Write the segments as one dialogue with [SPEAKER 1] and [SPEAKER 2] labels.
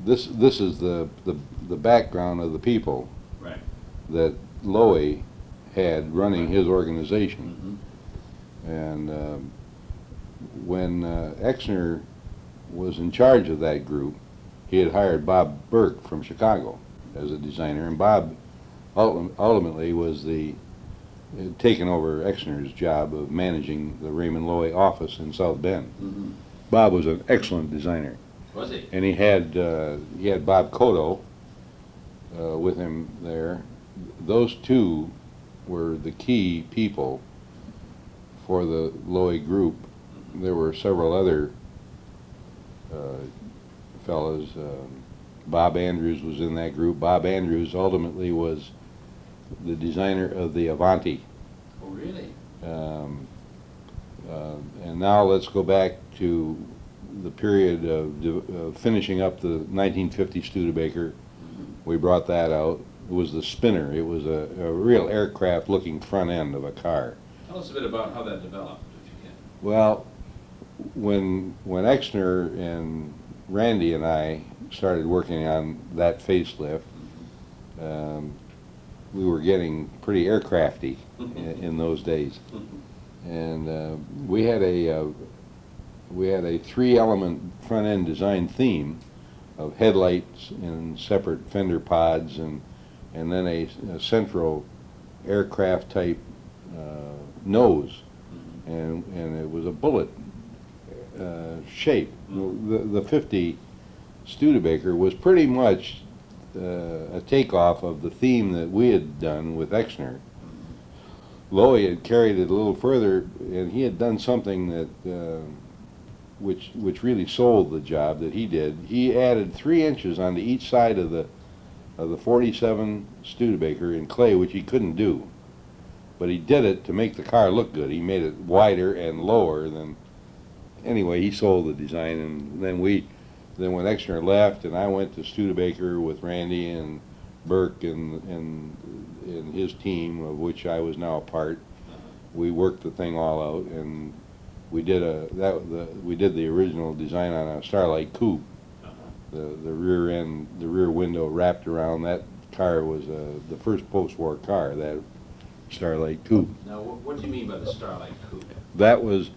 [SPEAKER 1] this is the background of the people
[SPEAKER 2] Right.
[SPEAKER 1] that Loewy had running his organization. And when Exner was in charge of that group, he had hired Bob Burke from Chicago as a designer, and Bob ultimately was had taken over Exner's job of managing the Raymond Loewy office in South Bend. Bob was an excellent designer.
[SPEAKER 2] Was he?
[SPEAKER 1] And he had Bob Cotto with him there. Those two were the key people for the Loewy group. There were several other fellows. Bob Andrews was in that group. Bob Andrews ultimately was the designer of the Avanti.
[SPEAKER 2] Oh, really?
[SPEAKER 1] And now let's go back to the period of finishing up the 1950 Studebaker. We brought that out. It was the Spinner. It was a real aircraft-looking front end of a car.
[SPEAKER 2] Tell us a bit about how that developed, if you can.
[SPEAKER 1] Well, when Exner and Randy and I started working on that facelift, we were getting pretty aircrafty in those days, and we had a three-element front-end design theme of headlights in separate fender pods, and then a central aircraft type nose, and it was a bullet shape. The 50 Studebaker was pretty much a takeoff of the theme that we had done with Exner. Loewy had carried it a little further, and he had done something that which really sold the job that he did. He added 3 inches onto each side of the 47 Studebaker in clay, which he couldn't do. But he did it to make the car look good. He made it wider and lower than. Anyway, he sold the design, and then when Exner left, and I went to Studebaker with Randy and Burke and his team, of which I was now a part. We worked the thing all out, and we did the original design on a Starlight Coupe. The rear end, the rear window wrapped around. That car was the first post-war car, that Starlight Coupe.
[SPEAKER 2] Now, what do you mean by the Starlight Coupe?
[SPEAKER 1] That was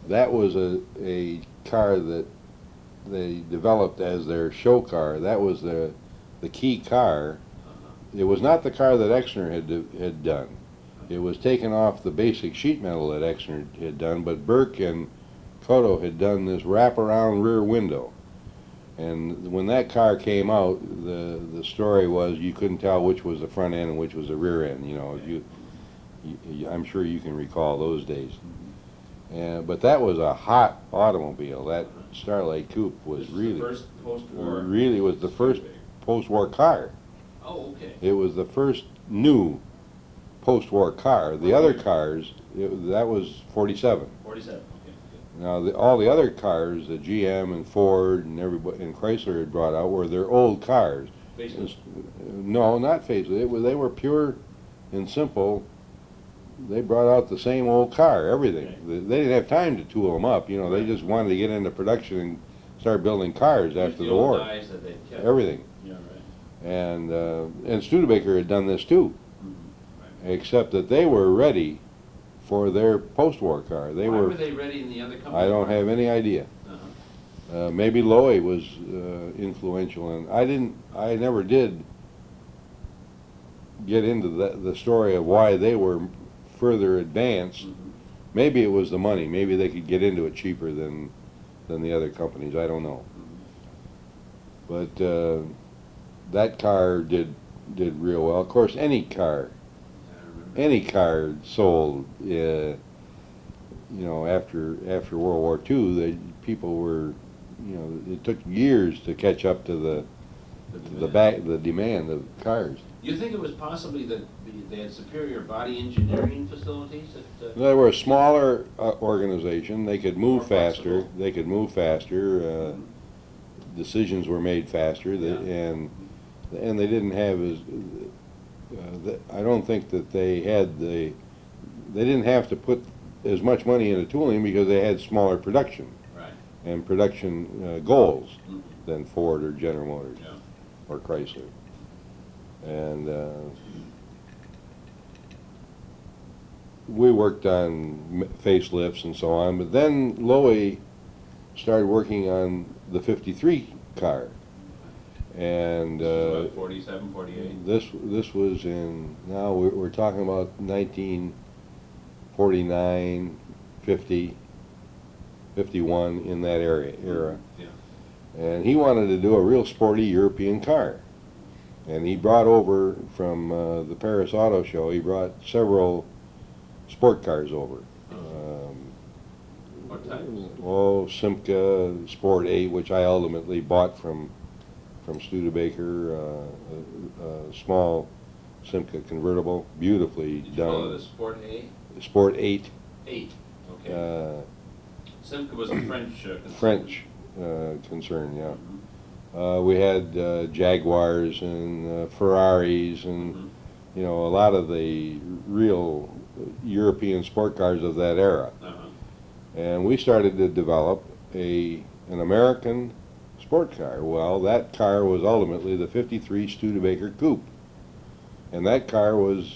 [SPEAKER 1] a car that they developed as their show car. That was the key car. It was not the car that Exner had done. It was taken off the basic sheet metal that Exner had done, but Burke and Cotto had done this wraparound rear window. And when that car came out, the story was you couldn't tell which was the front end and which was the rear end. You know, I'm sure you can recall those days. But that was a hot automobile. That Starlight Coupe was really
[SPEAKER 2] the first post-war.
[SPEAKER 1] Really was the first post-war car.
[SPEAKER 2] Oh, okay.
[SPEAKER 1] It was the first new post-war car. The other cars, that was 47.
[SPEAKER 2] 47. Okay. Good.
[SPEAKER 1] Now all the other cars that GM and Ford and everybody and Chrysler had brought out were their old cars.
[SPEAKER 2] Facelift?
[SPEAKER 1] No, not facelift. They were pure and simple. They brought out the same old car, everything.
[SPEAKER 2] Okay.
[SPEAKER 1] They didn't have time to tool them up. You know, they just wanted to get into production and start building cars after the war.
[SPEAKER 2] Dies that they kept.
[SPEAKER 1] Everything.
[SPEAKER 2] Yeah, right.
[SPEAKER 1] And Studebaker had done this too,
[SPEAKER 2] Right.
[SPEAKER 1] except that they were ready for their post-war car.
[SPEAKER 2] Why were they ready in the other company?
[SPEAKER 1] I don't have any idea. Maybe Loewy was influential, and I never did get into the story of why they were further advanced. Maybe it was the money. Maybe they could get into it cheaper than the other companies. I don't know. But that car did real well. Of course, any car sold. You know, after World War II, people were, you know, it took years to catch up to the demand of cars.
[SPEAKER 2] You think it was possibly that they had superior body engineering facilities?
[SPEAKER 1] They were a smaller organization. They could move
[SPEAKER 2] More
[SPEAKER 1] faster.
[SPEAKER 2] flexible.
[SPEAKER 1] They could move faster. Decisions were made faster, and they didn't have as. I don't think that they didn't have to put as much money into tooling because they had smaller production
[SPEAKER 2] Right.
[SPEAKER 1] and production goals.
[SPEAKER 2] Mm-hmm.
[SPEAKER 1] than Ford or General Motors
[SPEAKER 2] Yeah.
[SPEAKER 1] or Chrysler. And we worked on facelifts and so on, but then Loewe started working on the 53 car. And
[SPEAKER 2] This is what, 47, 48?
[SPEAKER 1] this was in, now we're talking about 1949, 50, 51, in that era.
[SPEAKER 2] Yeah.
[SPEAKER 1] And he wanted to do a real sporty European car. And he brought over from the Paris Auto Show, he brought several sport cars over.
[SPEAKER 2] What types?
[SPEAKER 1] Simca Sport 8, which I ultimately bought from Studebaker, a small Simca convertible, beautifully
[SPEAKER 2] Did you
[SPEAKER 1] done.
[SPEAKER 2] call it a Sport A?
[SPEAKER 1] Sport 8.
[SPEAKER 2] 8, okay. Simca was a French concern.
[SPEAKER 1] French concern, yeah.
[SPEAKER 2] Mhm.
[SPEAKER 1] We had Jaguars and Ferraris and,
[SPEAKER 2] Mhm.
[SPEAKER 1] you know, a lot of the real European sport cars of that era.
[SPEAKER 2] Uh-huh.
[SPEAKER 1] And we started to develop an American sport car. Well, that car was ultimately the 53 Studebaker Coupe. And that car was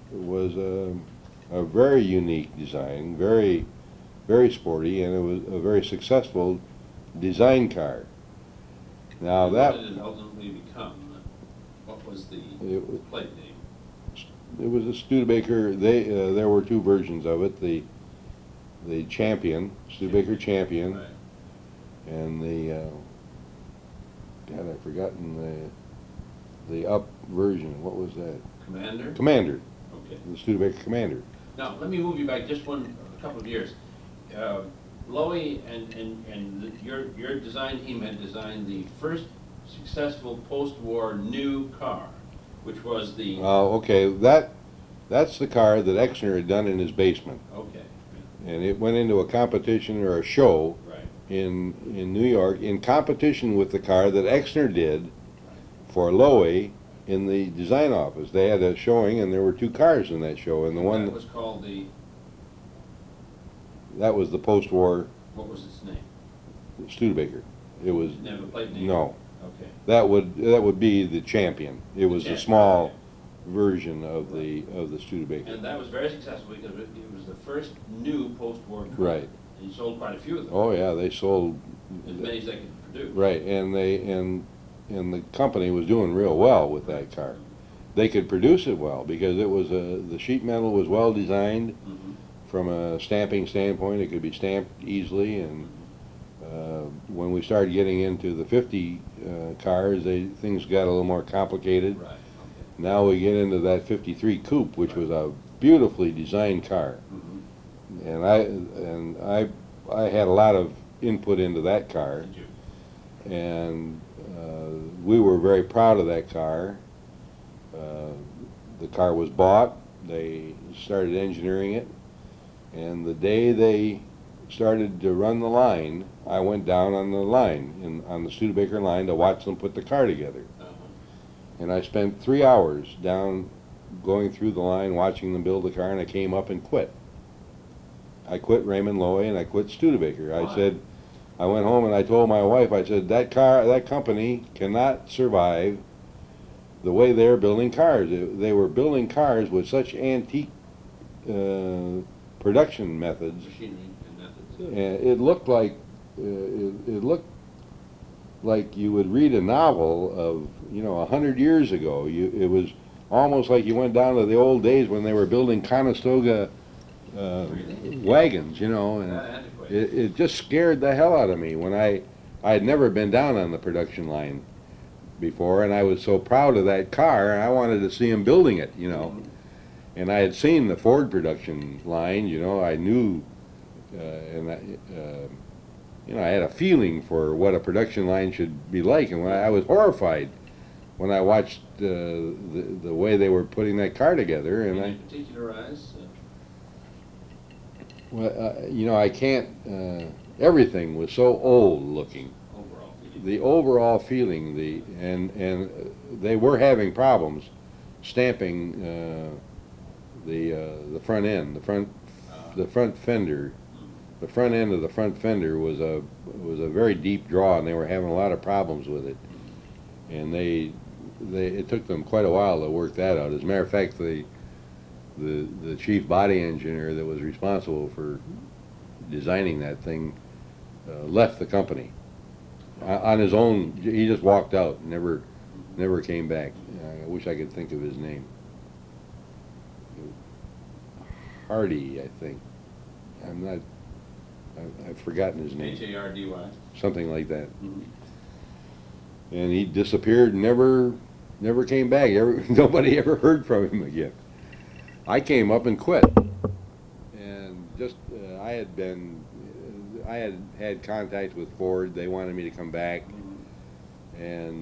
[SPEAKER 1] a very unique design, very, very sporty, and it was a very successful design car. Now
[SPEAKER 2] And
[SPEAKER 1] that
[SPEAKER 2] what did it ultimately become? What was the
[SPEAKER 1] it,
[SPEAKER 2] plate name?
[SPEAKER 1] it was a Studebaker. There were two versions of it: the Champion, Studebaker Champion,
[SPEAKER 2] Right.
[SPEAKER 1] and the God, I've forgotten the up version. What was that?
[SPEAKER 2] Commander?
[SPEAKER 1] Commander,
[SPEAKER 2] Okay.
[SPEAKER 1] the Studebaker Commander.
[SPEAKER 2] Now, let me move you back just a couple of years. Loewe and your design team had designed the first successful post-war new car, which was the,
[SPEAKER 1] Okay, that's the car that Exner had done in his basement,
[SPEAKER 2] okay,
[SPEAKER 1] and it went into a competition or a show
[SPEAKER 2] right,
[SPEAKER 1] in New York in competition with the car that Exner did
[SPEAKER 2] right.
[SPEAKER 1] for Loewe in the design office. They had a showing, and there were two cars in that show, and the one
[SPEAKER 2] That was called the,
[SPEAKER 1] that was the post-war
[SPEAKER 2] what was its name?
[SPEAKER 1] Studebaker. It was
[SPEAKER 2] Didn't have a plate name?
[SPEAKER 1] no.
[SPEAKER 2] Okay.
[SPEAKER 1] That would be the Champion. It was a
[SPEAKER 2] Champion,
[SPEAKER 1] small
[SPEAKER 2] okay.
[SPEAKER 1] version of the Studebaker.
[SPEAKER 2] And that was very successful because it was the first new post-war car.
[SPEAKER 1] Right.
[SPEAKER 2] And you sold quite a few of them.
[SPEAKER 1] Oh yeah, they sold
[SPEAKER 2] As many as they could produce.
[SPEAKER 1] right, and the company was doing real well with that car. They could produce it well because it was the sheet metal was well designed
[SPEAKER 2] Mhm.
[SPEAKER 1] from a stamping standpoint. It could be stamped easily, and when we started getting into the 50 cars, things got a little more complicated.
[SPEAKER 2] Right, okay.
[SPEAKER 1] Now we get into that 53 Coupe, which was a beautifully designed car,
[SPEAKER 2] Mhm.
[SPEAKER 1] and I had a lot of input into that car,
[SPEAKER 2] Did you?
[SPEAKER 1] and we were very proud of that car. The car was bought. They started engineering it, and the day they started to run the line, I went down on the line, on the Studebaker line, to watch them put the car together.
[SPEAKER 2] Uh-huh.
[SPEAKER 1] And I spent 3 hours down going through the line watching them build the car, and I came up and quit. I quit Raymond Loewe and I quit Studebaker.
[SPEAKER 2] Why?
[SPEAKER 1] I said, I went home and I told my wife, I said, that company cannot survive the way they're building cars. They were building cars with such antique production methods.
[SPEAKER 2] Machinery and methods.
[SPEAKER 1] And it looked like it looked like you would read a novel of 100 years ago. It was almost like you went down to the old days when they were building Conestoga
[SPEAKER 2] Really?
[SPEAKER 1] wagons, and
[SPEAKER 2] Antiquated.
[SPEAKER 1] it just scared the hell out of me when I had never been down on the production line before, and I was so proud of that car, and I wanted to see them building it,
[SPEAKER 2] Mhm.
[SPEAKER 1] And I had seen the Ford production line, I knew, and I had a feeling for what a production line should be like, and I was horrified when I watched the way they were putting that car together, and
[SPEAKER 2] Any particularize?
[SPEAKER 1] I can't. Everything was so old looking.
[SPEAKER 2] Overall.
[SPEAKER 1] The overall feeling, and they were having problems stamping the front end, the front fender the front end of the front fender was a very deep draw, and they were having a lot of problems with it. And it took them quite a while to work that out. As a matter of fact, the chief body engineer that was responsible for designing that thing left the company on his own. He just walked out, never came back. I wish I could think of his name. Hardy, I think. I've forgotten his name.
[SPEAKER 2] Hardy.
[SPEAKER 1] Something like that.
[SPEAKER 2] Mm-hmm.
[SPEAKER 1] And he disappeared, never came back. Nobody ever heard from him again. I came up and quit. And just, I had contact with Ford. They wanted me to come back. And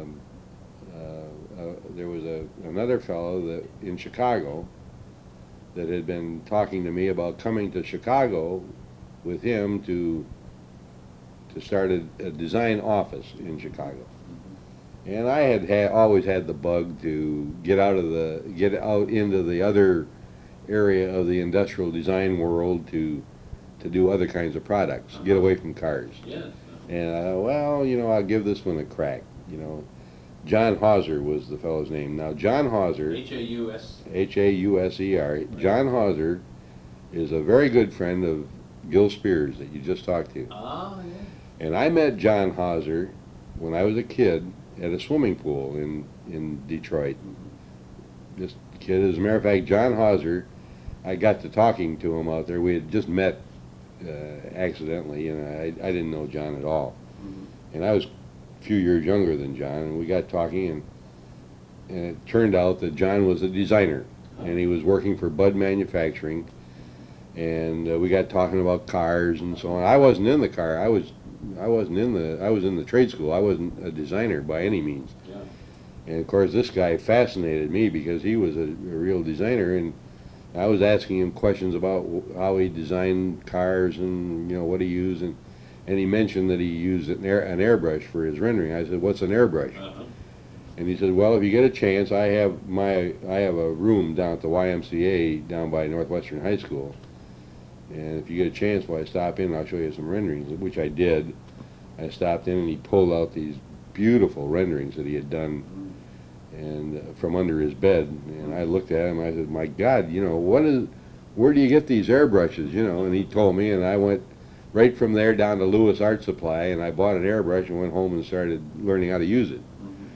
[SPEAKER 1] there was another fellow in Chicago that had been talking to me about coming to Chicago with him to start a design office in Chicago. And I had always had the bug to get out into the other area of the industrial design world to do other kinds of products, get away from cars.
[SPEAKER 2] Yeah.
[SPEAKER 1] And well, I'll give this one a crack. John Hauser was the fellow's name. Now, John Hauser, Hauser. John Hauser is a very good friend of Gil Spears that you just talked to.
[SPEAKER 2] Ah, yeah.
[SPEAKER 1] And I met John Hauser when I was a kid at a swimming pool in Detroit. This kid, as a matter of fact, John Hauser, I got to talking to him out there. We had just met accidentally, and I didn't know John at all. And I was a few years younger than John, and we got talking, and it turned out that John was a designer, and he was working for Bud Manufacturing, and we got talking about cars and so on. I wasn't in the car. I was in the trade school. I wasn't a designer by any means.
[SPEAKER 2] Yeah.
[SPEAKER 1] And of course, this guy fascinated me because he was a real designer, and I was asking him questions about how he designed cars and what he used, and he mentioned that he used an airbrush for his rendering. I said, "What's an airbrush?" And he said, "Well, if you get a chance, I have a room down at the YMCA down by Northwestern High School, and if you get a chance, while I stop in, I'll show you some renderings," which I did. I stopped in, and he pulled out these beautiful renderings that he had done, and from under his bed. And I looked at him. I said, "My God, where do you get these airbrushes?" And he told me, and I went right from there down to Lewis Art Supply, and I bought an airbrush and went home and started learning how to use it.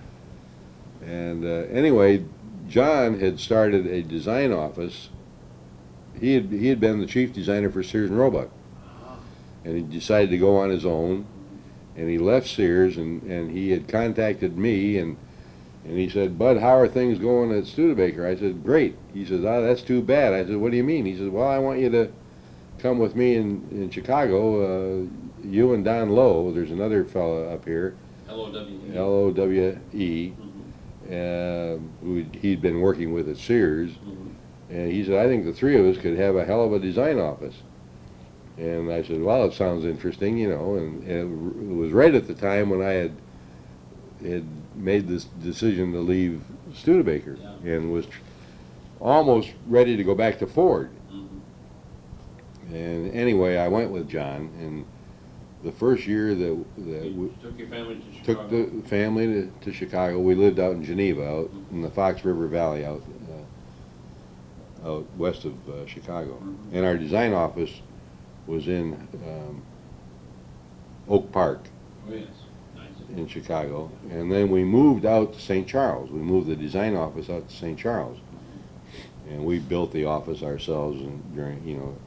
[SPEAKER 1] And anyway, John had started a design office. He had been the chief designer for Sears and Roebuck, and he decided to go on his own, and he left Sears, and he had contacted me, and he said, "Bud, how are things going at Studebaker?" I said, "Great." He says, "Oh, that's too bad." I said, "What do you mean?" He says, "Well, I want you to come with me in Chicago, you and Don Lowe. There's another fellow up here, Lowe, who he'd been working with at Sears." And he said, "I think the three of us could have a hell of a design office." And I said, "Well, it sounds interesting, and it was right at the time when I had made this decision to leave Studebaker, and was almost ready to go back to Ford. And anyway, I went with John, and the first year that we
[SPEAKER 2] took your family to Chicago.
[SPEAKER 1] Took the family to Chicago. We lived out in Geneva, out in the Fox River Valley, out west of Chicago. And our design office was in Oak Park.
[SPEAKER 2] Oh, yes. Nice.
[SPEAKER 1] In Chicago. And then we moved out to St. Charles. We moved the design office out to St. Charles. And we built the office ourselves, and during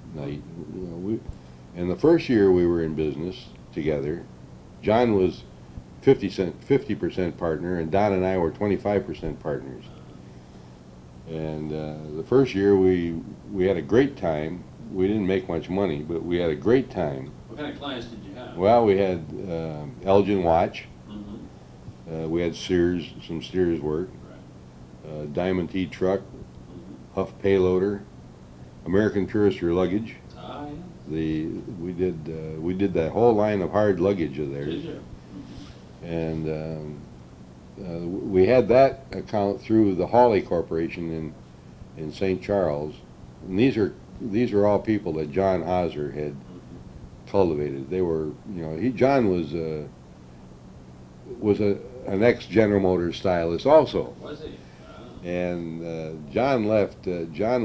[SPEAKER 1] and the first year we were in business together, John was 50% partner, and Don and I were 25% partners. And the first year we had a great time. We didn't make much money, but we had a great time.
[SPEAKER 2] What kind of clients did you have?
[SPEAKER 1] Well, we had Elgin Watch. We had Sears, some Sears work.
[SPEAKER 2] Right.
[SPEAKER 1] Diamond T Truck, Huff Payloader, American Tourister Luggage.
[SPEAKER 2] Ah, yeah.
[SPEAKER 1] We did that whole line of hard luggage of theirs.
[SPEAKER 2] Did you?
[SPEAKER 1] And we had that account through the Hawley Corporation in St. Charles. And these are all people that John Hauser cultivated. They were, you know, John was an ex-General Motors stylist also.
[SPEAKER 2] Was he?
[SPEAKER 1] And John left. John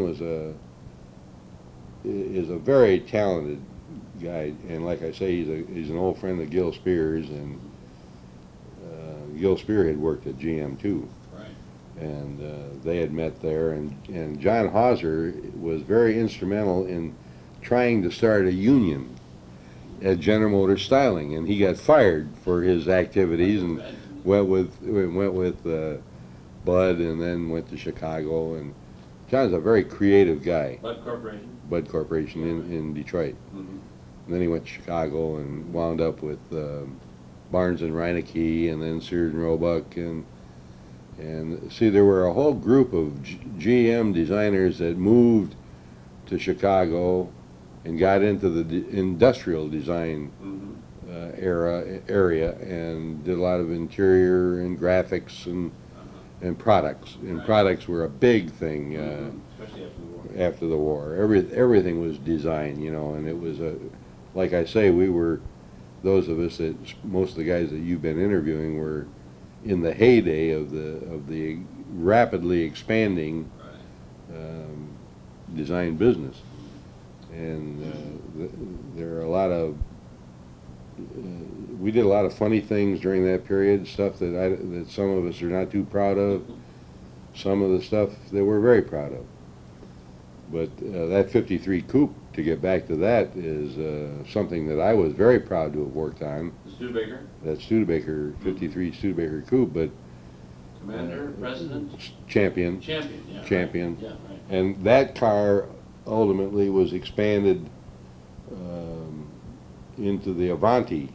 [SPEAKER 1] is a very talented guy, and like I say, he's an old friend of Gil Spears, and Gil Spear had worked at GM too.
[SPEAKER 2] Right.
[SPEAKER 1] And they had met there, and John Hauser was very instrumental in trying to start a union at General Motors Styling, and he got fired for his activities and went with Bud, and then went to Chicago. And John's a very creative guy. Bud Corporation in Detroit.
[SPEAKER 2] Mm-hmm.
[SPEAKER 1] And then he went to Chicago and wound up with Barnes and Reineke, and then Sears and Roebuck, and see, there were a whole group of GM designers that moved to Chicago and got into the industrial design area, and did a lot of interior and graphics and products. And products were a big thing.
[SPEAKER 2] Especially
[SPEAKER 1] after the war. Everything was design, you know, and it was like I say, we were, those of us that, most of the guys that you've been interviewing were in the heyday of the rapidly expanding design business. And there are a lot of, we did a lot of funny things during that period, stuff that some of us are not too proud of, some of the stuff that we're very proud of. But that 53 coupe, to get back to that, is something that I was very proud to have worked on.
[SPEAKER 2] The Studebaker?
[SPEAKER 1] That Studebaker, 53 Studebaker coupe, but
[SPEAKER 2] Commander, President?
[SPEAKER 1] Champion.
[SPEAKER 2] Champion, yeah.
[SPEAKER 1] Champion.
[SPEAKER 2] Right. Yeah, right.
[SPEAKER 1] And that car ultimately was expanded into the Avanti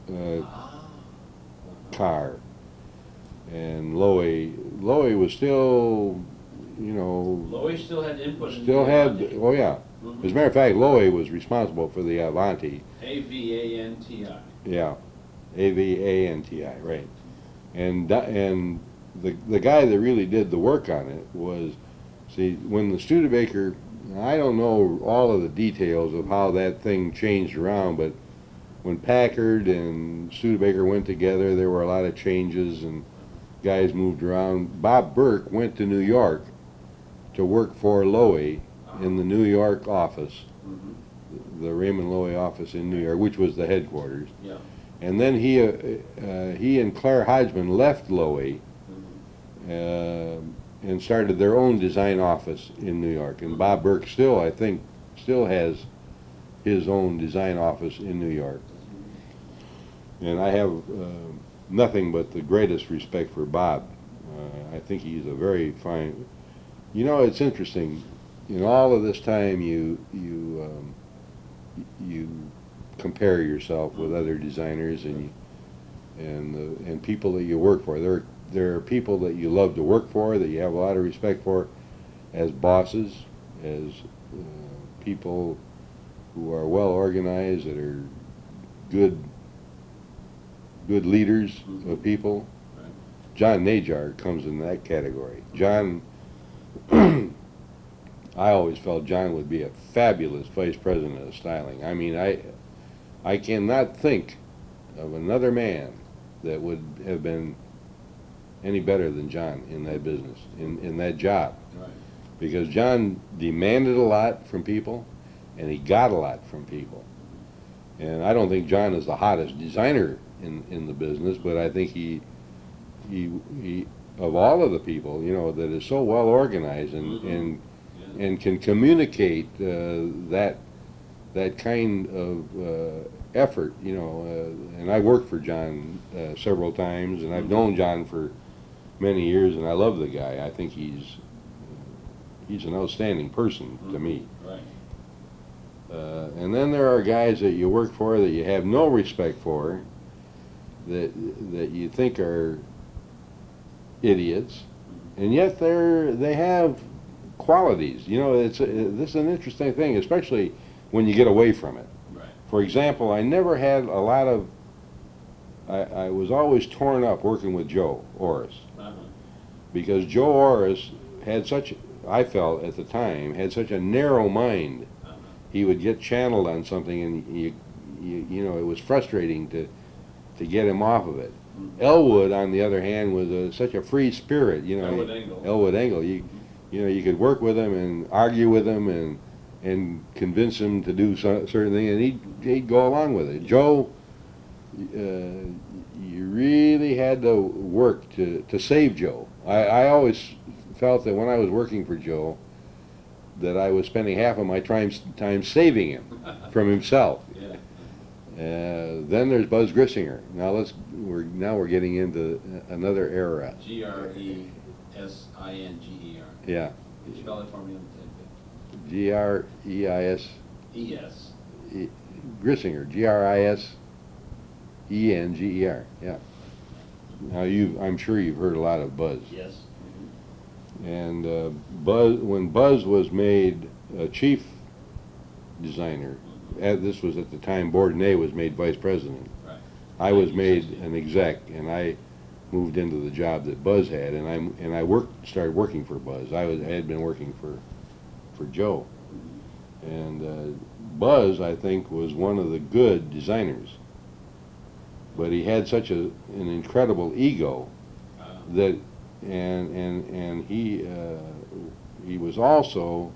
[SPEAKER 1] car. And Loewy was still, you know...
[SPEAKER 2] Loewy still had input in
[SPEAKER 1] Still
[SPEAKER 2] the
[SPEAKER 1] had,
[SPEAKER 2] Avanti.
[SPEAKER 1] oh yeah.
[SPEAKER 2] Mm-hmm.
[SPEAKER 1] As a matter of fact, Loewy was responsible for the Avanti.
[SPEAKER 2] Avanti.
[SPEAKER 1] Yeah, Avanti, right. And the guy that really did the work on it was, see, when the Studebaker, I don't know all of the details of how that thing changed around, but when Packard and Studebaker went together, there were a lot of changes and guys moved around. Bob Burke went to New York to work for Loewy in the New York office, the Raymond Loewy office in New York, which was the headquarters.
[SPEAKER 2] Yeah.
[SPEAKER 1] And then he and Claire Hodgman left Loewy and started their own design office in New York. And Bob Burke still, I think, still has his own design office in New York. And I have nothing but the greatest respect for Bob. I think he's a very fine. You know, it's interesting. In all of this time, you compare yourself with other designers and people that you work for. There are people that you love to work for, that you have a lot of respect for, as bosses, as people who are well organized, that are good leaders of people.
[SPEAKER 2] Right.
[SPEAKER 1] John Najar comes in that category. John, I always felt John would be a fabulous vice president of styling. I mean, I cannot think of another man that would have been any better than John in that business, in that job.
[SPEAKER 2] Right.
[SPEAKER 1] Because John demanded a lot from people, and he got a lot from people. And I don't think John is the hottest designer in the business, but I think he of all of the people, you know, that is so well organized and can communicate that kind of effort, you know. And I worked for John several times, and I've known John for many years, and I love the guy. I think he's an outstanding person to me.
[SPEAKER 2] Right.
[SPEAKER 1] And then there are guys that you work for that you have no respect for, that you think are idiots, and yet they have qualities. You know, this is an interesting thing, especially when you get away from it.
[SPEAKER 2] Right.
[SPEAKER 1] For example, I never had a lot of. I was always torn up working with Joe Orris, because Joe Orris had such, I felt at the time, had such a narrow mind. He would get channeled on something, and you know, it was frustrating to get him off of it.
[SPEAKER 2] Mhm.
[SPEAKER 1] Elwood, on the other hand, was such a free spirit, you know.
[SPEAKER 2] Elwood Engel.
[SPEAKER 1] Elwood Engel. You know, you could work with him and argue with him and convince him to do certain thing, and he'd go along with it. Joe, you really had to work to save Joe. I always felt that when I was working for Joe, that I was spending half of my time saving him from himself.
[SPEAKER 2] Yeah.
[SPEAKER 1] Then there's Buzz Grissinger. Now we're getting into another era.
[SPEAKER 2] Gresinger.
[SPEAKER 1] Yeah.
[SPEAKER 2] Could you spell it for me on the
[SPEAKER 1] Greis
[SPEAKER 2] ES.
[SPEAKER 1] Grissinger. Grisenger. Yeah. Now I'm sure you've heard a lot of Buzz.
[SPEAKER 2] Yes.
[SPEAKER 1] And when Buzz was made chief designer, this was at the time Bourdonnais was made vice president.
[SPEAKER 2] Right.
[SPEAKER 1] I was made an exec, and I moved into the job that Buzz had, and I started working for Buzz. I had been working for Joe, and Buzz, I think, was one of the good designers, but he had such an incredible ego that, and he was also,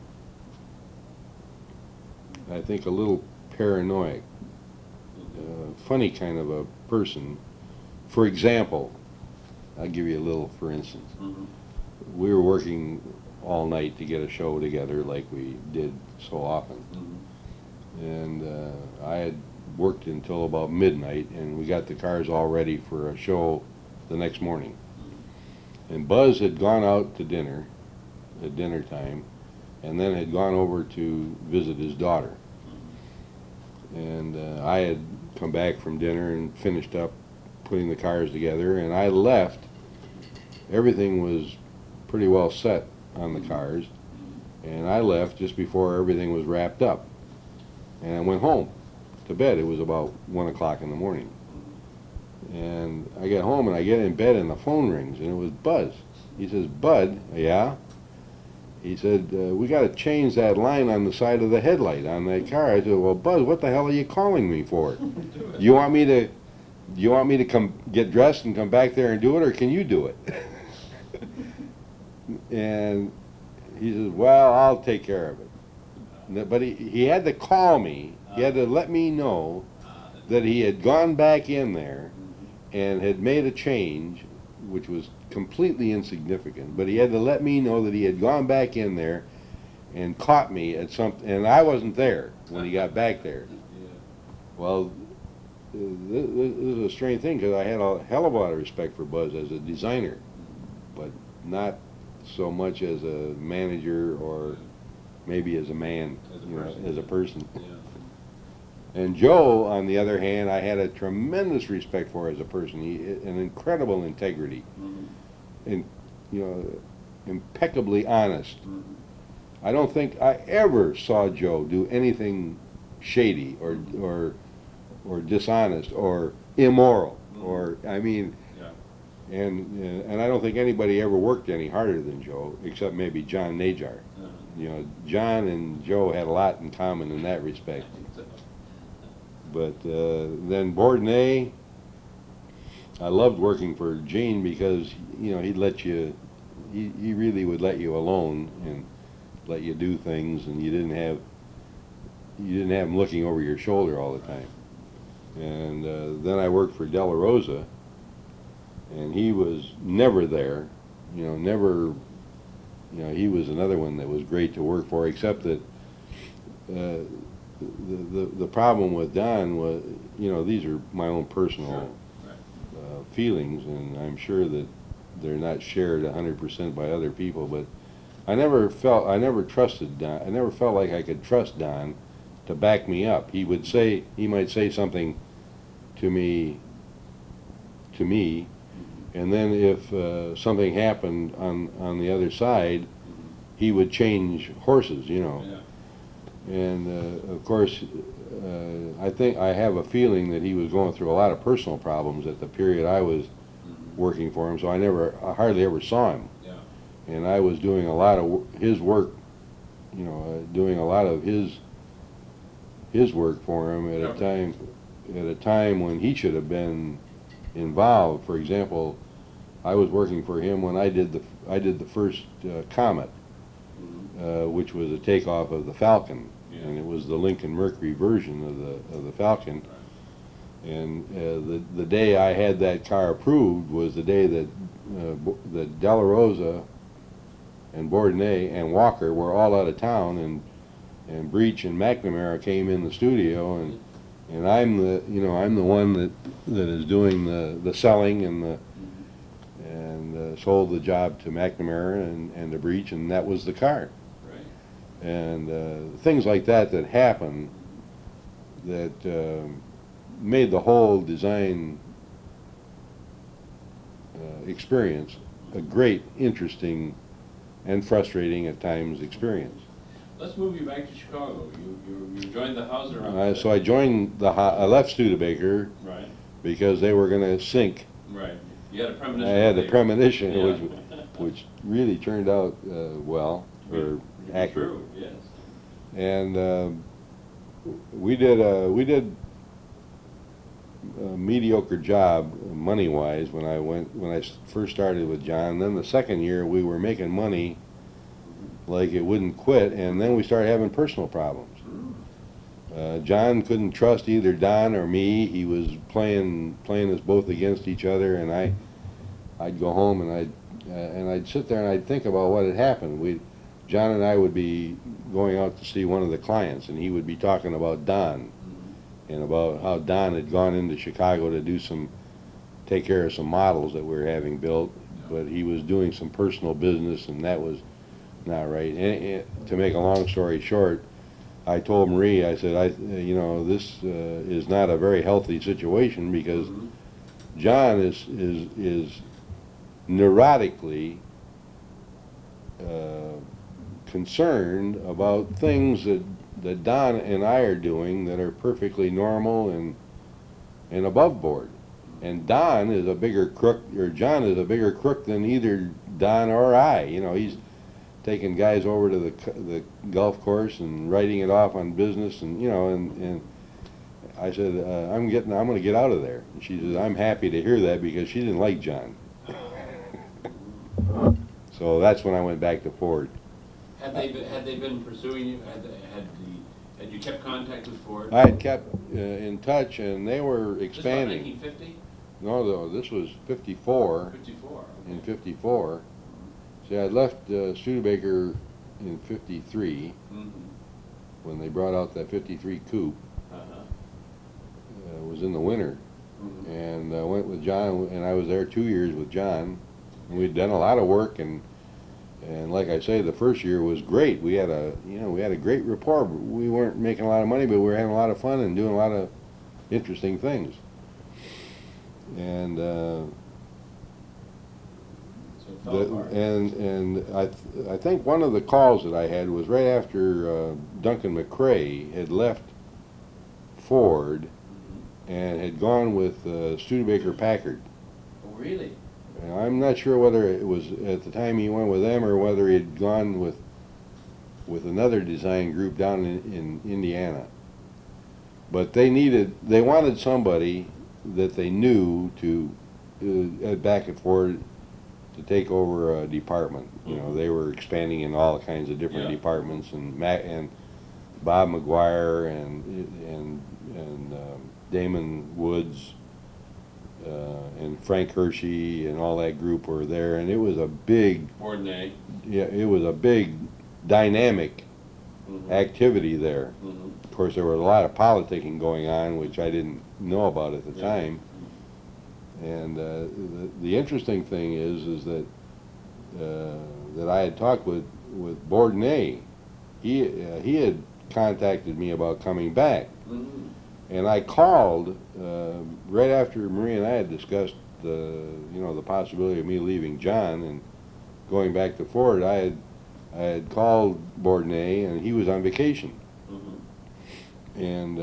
[SPEAKER 1] I think, a little paranoid, funny kind of a person. For example, I'll give you a little for instance.
[SPEAKER 2] Mm-hmm.
[SPEAKER 1] We were working all night to get a show together like we did so often.
[SPEAKER 2] Mm-hmm.
[SPEAKER 1] And I had worked until about midnight, and we got the cars all ready for a show the next morning. And Buzz had gone out to dinner at dinner time, and then had gone over to visit his daughter. And I had come back from dinner and finished up putting the cars together, and I left. Everything was pretty well set on the cars, and I left just before everything was wrapped up. And I went home to bed. It was about 1 o'clock in the morning. And I get home and I get in bed and the phone rings, and it was Buzz. He says, "Bud." "Yeah?" He said, "We got to change that line on the side of the headlight on that car." I said, "Well, Buzz, what the hell are you calling me for? You want me to come get dressed and come back there and do it, or can you do it?" And he says, "Well, I'll take care of it." But he had to call me. He had to let me know that he had gone back in there and had made a change, which was completely insignificant. But he had to let me know that he had gone back in there and caught me at something, and I wasn't there when he got back there. Well, this is a strange thing, because I had a hell of a lot of respect for Buzz as a designer, but not so much as a manager or maybe as a man, as a person.
[SPEAKER 2] Yeah.
[SPEAKER 1] And Joe, on the other hand, I had a tremendous respect for as a person. An incredible integrity, and impeccably honest. I don't think I ever saw Joe do anything shady or dishonest or immoral, or and I don't think anybody ever worked any harder than Joe, except maybe John Najar. John and Joe had a lot in common in that respect. But then Bourdonnais, I loved working for Gene because he'd let you, he really would let you alone and let you do things, and you didn't have him looking over your shoulder all the time. And then I worked for De La Rosa, and he was never there, never. He was another one that was great to work for, except that the problem with Don was, these are my own personal feelings, and I'm sure that they're not shared 100% by other people, but I never trusted Don. I never felt like I could trust Don to back me up. He might say something to me, and then if something happened on the other side, he would change horses, And of course, I have a feeling that he was going through a lot of personal problems at the period I was working for him, so I hardly ever saw him.
[SPEAKER 2] Yeah.
[SPEAKER 1] And I was doing a lot of his work, doing a lot of his his work for him at a time when he should have been involved. For example, I was working for him when I did the first Comet, which was a takeoff of the Falcon, and it was the Lincoln Mercury version of the Falcon. And the day I had that car approved was the day that De La Rosa and Bourdonnais and Walker were all out of town, and Breach and McNamara came in the studio, and I'm the one that is doing the selling and sold the job to McNamara and to Breach, and that was the car.
[SPEAKER 2] Right.
[SPEAKER 1] And things like that happen that made the whole design experience a great, interesting, and frustrating at times experience.
[SPEAKER 2] Let's move you back to Chicago. You joined the Hauser.
[SPEAKER 1] So I joined I left Studebaker,
[SPEAKER 2] right,
[SPEAKER 1] because they were going to sink.
[SPEAKER 2] Right. You had a premonition.
[SPEAKER 1] I had a premonition,
[SPEAKER 2] yeah.
[SPEAKER 1] which really turned out well, or accurate.
[SPEAKER 2] True. Yes.
[SPEAKER 1] And we did a mediocre job money-wise when I first started with John. Then the second year we were making money like it wouldn't quit, and then we started having personal problems. John couldn't trust either Don or me. He was playing us both against each other, and I'd go home and I'd sit there and I'd think about what had happened. John and I would be going out to see one of the clients, and he would be talking about Don and about how Don had gone into Chicago to take care of some models that we were having built, but he was doing some personal business, and that was not right. And to make a long story short, I told Marie, I said, this is not a very healthy situation, because John is neurotically concerned about things that Don and I are doing that are perfectly normal and above board. And Don is a bigger crook, or John is a bigger crook than either Don or I. He's taking guys over to the golf course and writing it off on business, and I said, I'm going to get out of there. And she said, I'm happy to hear that, because she didn't like John. So that's when I went back to Ford.
[SPEAKER 2] Had they been pursuing you? Had you kept contact with Ford?
[SPEAKER 1] I had kept in touch, and they were expanding.
[SPEAKER 2] This was 1950?
[SPEAKER 1] No, this was 54.
[SPEAKER 2] 54. Okay.
[SPEAKER 1] In 54. See, I left Studebaker in 53 when they brought out that 53 coupe. It was in the winter, and I went with John, and I was there 2 years with John, and we'd done a lot of work, and like I say, the first year was great. We had a great rapport. We weren't making a lot of money, but we were having a lot of fun and doing a lot of interesting things. And I think one of the calls that I had was right after Duncan McRae had left Ford and had gone with Studebaker Packard.
[SPEAKER 2] Oh, really?
[SPEAKER 1] I'm not sure whether it was at the time he went with them or whether he had gone with another design group down in Indiana. But they wanted somebody that they knew back at Ford to take over a department. They were expanding in all kinds of different departments, and Bob McGuire and Damon Woods and Frank Hershey and all that group were there, and it was a big
[SPEAKER 2] Bourdonnais.
[SPEAKER 1] Yeah, it was a big dynamic activity there. Of course, there was a lot of politicking going on, which I didn't know about at the time. And the interesting thing is that I had talked with Bourdonnais. He had contacted me about coming back, and I called right after Marie and I had discussed the possibility of me leaving John and going back to Ford. I had called Bourdonnais, and he was on vacation, and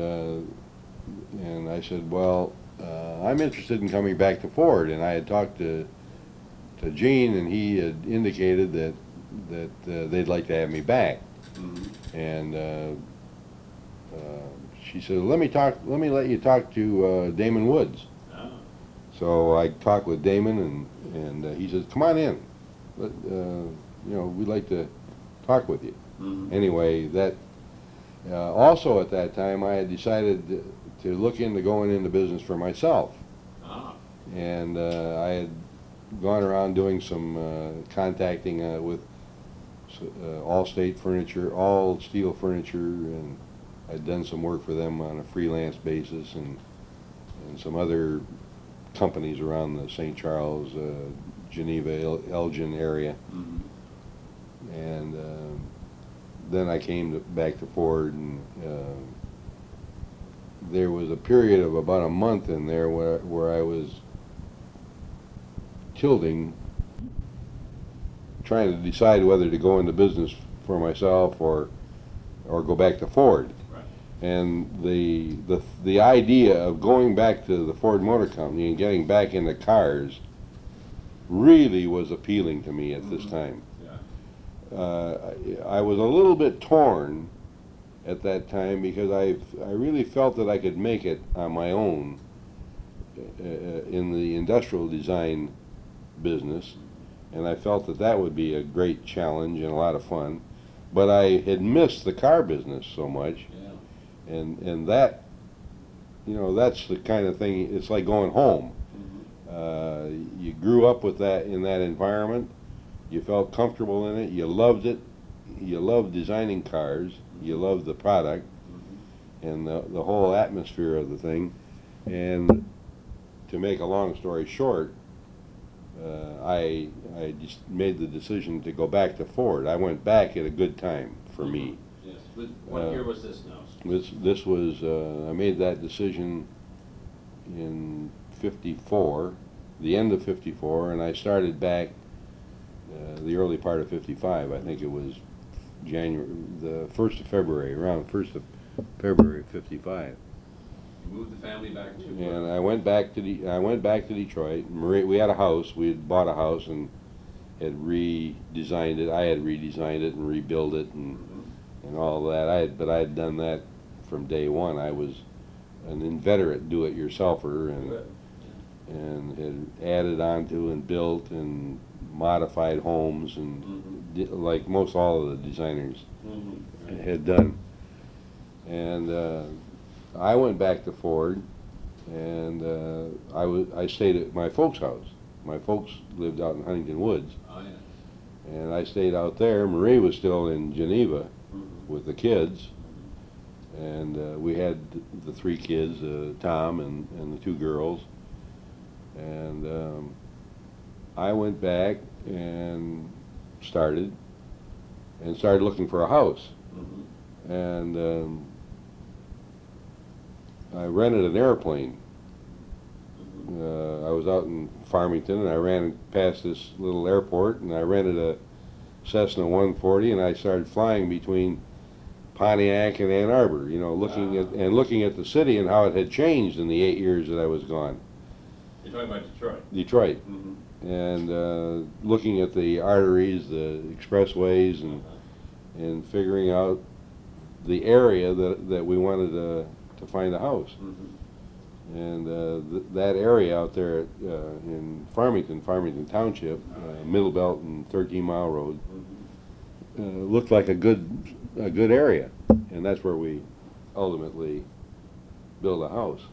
[SPEAKER 1] I said, well, I'm interested in coming back to Ford, and I had talked to Gene, and he had indicated that they'd like to have me back, and she said, let me let you talk to Damon Woods.
[SPEAKER 2] Oh.
[SPEAKER 1] So I talked with Damon, and he says, come on in. We'd like to talk with you.
[SPEAKER 2] Mhm.
[SPEAKER 1] Anyway, that also at that time I had decided to look into going into business for myself.
[SPEAKER 2] Ah.
[SPEAKER 1] And I had gone around doing some contacting with All State Furniture, All Steel Furniture, and I'd done some work for them on a freelance basis, and some other companies around the St. Charles, Geneva, Elgin area.
[SPEAKER 2] Mhm.
[SPEAKER 1] And then I came back to Ford, and there was a period of about a month in there where I was tilting, trying to decide whether to go into business for myself or go back to Ford.
[SPEAKER 2] Right.
[SPEAKER 1] And the idea of going back to the Ford Motor Company and getting back into cars really was appealing to me at this time. I was a little bit torn at that time because I really felt that I could make it on my own in the industrial design business, and I felt that would be a great challenge and a lot of fun. But I had missed the car business so much,
[SPEAKER 2] Yeah.
[SPEAKER 1] and that, that's the kind of thing. It's like going home. You grew up with that in that environment. You felt comfortable in it. You loved it. You loved designing cars. You loved the product and the whole atmosphere of the thing. And to make a long story short, I just made the decision to go back to Ford. I went back at a good time for me.
[SPEAKER 2] Yes. What year was this now?
[SPEAKER 1] This was I made that decision in '54, the end of '54, and I started back the early part of '55. I think it was the 1st of February, around 1st of February of '55.
[SPEAKER 2] You moved the family back to.
[SPEAKER 1] And I went back to Detroit. We had a house. We had bought a house and had redesigned it. I had redesigned it and rebuilt it and all that. But I had done that from day one. I was an inveterate do-it-yourselfer and had added onto and built and modified homes and like most all of the designers had done. And I went back to Ford, and I stayed at my folks' house. My folks lived out in Huntington Woods.
[SPEAKER 2] Oh, yeah.
[SPEAKER 1] And I stayed out there. Marie was still in Geneva with the kids, and we had the 3 kids, Tom and the 2 girls. And I went back and started looking for a house. And I rented an airplane. I was out in Farmington, and I ran past this little airport, and I rented a Cessna 140, and I started flying between Pontiac and Ann Arbor, looking at the city and how it had changed in the 8 years that I was gone.
[SPEAKER 2] You're talking about Detroit.
[SPEAKER 1] Detroit. And looking at the arteries, the expressways, and figuring out the area that we wanted to find a house. And that area out there in Farmington Township, Middle Belt and 13 Mile Road, looked like a good area, and that's where we ultimately built a house.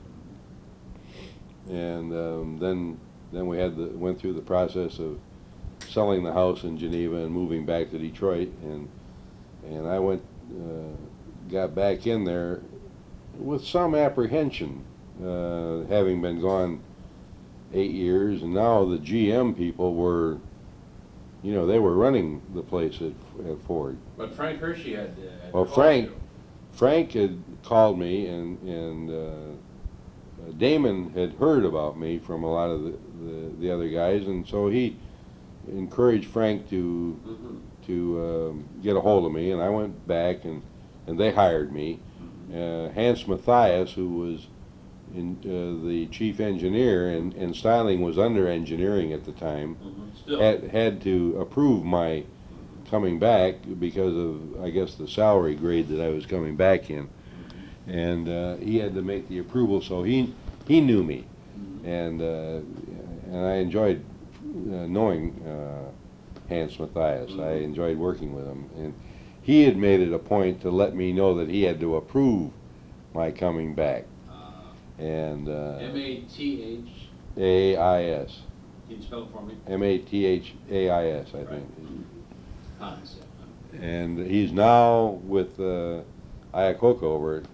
[SPEAKER 1] And then we went through the process of selling the house in Geneva and moving back to Detroit, and I got back in there with some apprehension, having been gone 8 years, and now the GM people were, they were running the place at Ford.
[SPEAKER 2] But Frank Hershey had.
[SPEAKER 1] Well, Frank had called me, and Damon had heard about me from a lot of the other guys, and so he encouraged Frank to get a hold of me, and I went back and they hired me. Hans Matthias, who was the chief engineer, and styling was under engineering at the time, had to approve my coming back because of, I guess, the salary grade that I was coming back in. and he had to make the approval, so he knew me, and I enjoyed knowing Hans Matthias. I enjoyed working with him, and he had made it a point to let me know that he had to approve my coming back. And
[SPEAKER 2] M-A-T-H.
[SPEAKER 1] A-I-S.
[SPEAKER 2] Can you spell it for me?
[SPEAKER 1] M-A-T-H-A-I-S, I
[SPEAKER 2] Right.
[SPEAKER 1] think.
[SPEAKER 2] Hans.
[SPEAKER 1] And he's now with Iacocca over at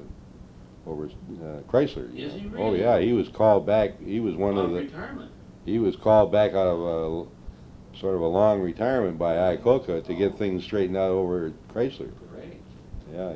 [SPEAKER 1] Chrysler.
[SPEAKER 2] Is he
[SPEAKER 1] Oh
[SPEAKER 2] really?
[SPEAKER 1] yeah, he was called back. He was one of the.
[SPEAKER 2] Retirement.
[SPEAKER 1] He was called back out of a sort of a long retirement by Iacocca to get things straightened out over at Chrysler.
[SPEAKER 2] Great.
[SPEAKER 1] Yeah,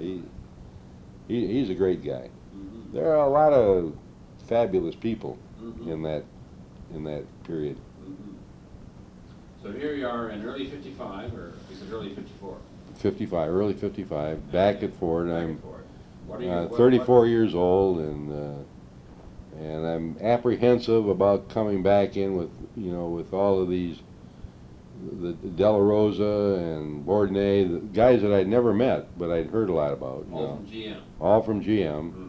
[SPEAKER 1] he's a great guy.
[SPEAKER 2] Mm-hmm.
[SPEAKER 1] There are a lot of fabulous people
[SPEAKER 2] Mm-hmm.
[SPEAKER 1] in that period.
[SPEAKER 2] Mm-hmm. So here you are in early 55, or is it early 54?
[SPEAKER 1] 55, early 55, back at Ford.
[SPEAKER 2] Back
[SPEAKER 1] I'm
[SPEAKER 2] at Ford. What are you,
[SPEAKER 1] 34 years old, and I'm apprehensive about coming back in with all of these, the Della Rosa and Bourdonnais, the guys that I'd never met, but I'd heard a lot about.
[SPEAKER 2] All from GM.
[SPEAKER 1] All from GM.
[SPEAKER 2] Mm-hmm.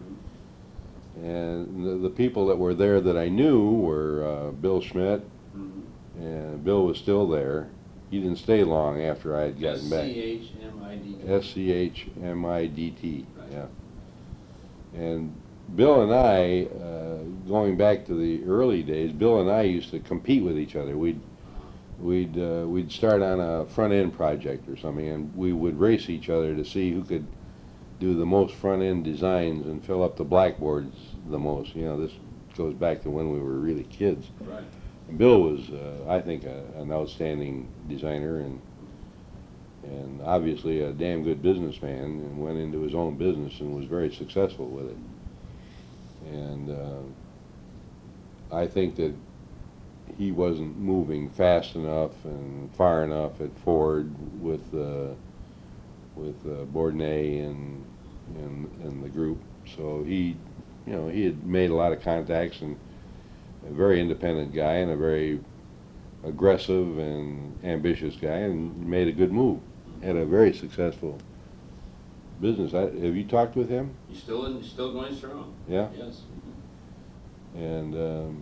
[SPEAKER 1] And the people that were there that I knew were Bill Schmidt,
[SPEAKER 2] Mm-hmm.
[SPEAKER 1] and Bill was still there. He didn't stay long after I had gotten back.
[SPEAKER 2] S-C-H-M-I-D-T.
[SPEAKER 1] S-C-H-M-I-D-T,
[SPEAKER 2] Right.
[SPEAKER 1] yeah. And Bill and I, going back to the early days, Bill and I used to compete with each other. We'd start on a front end project or something, and we would race each other to see who could do the most front end designs and fill up the blackboards the most. This goes back to when we were really kids.
[SPEAKER 2] Right.
[SPEAKER 1] And Bill was, I think, an outstanding designer and obviously a damn good businessman, and went into his own business and was very successful with it. And I think that he wasn't moving fast enough and far enough at Ford with Bourdonnais and the group. So he had made a lot of contacts, and a very independent guy and a very aggressive and ambitious guy, and made a good move. Had a very successful business. Have you talked with him?
[SPEAKER 2] He's still going strong.
[SPEAKER 1] Yeah.
[SPEAKER 2] Yes.
[SPEAKER 1] And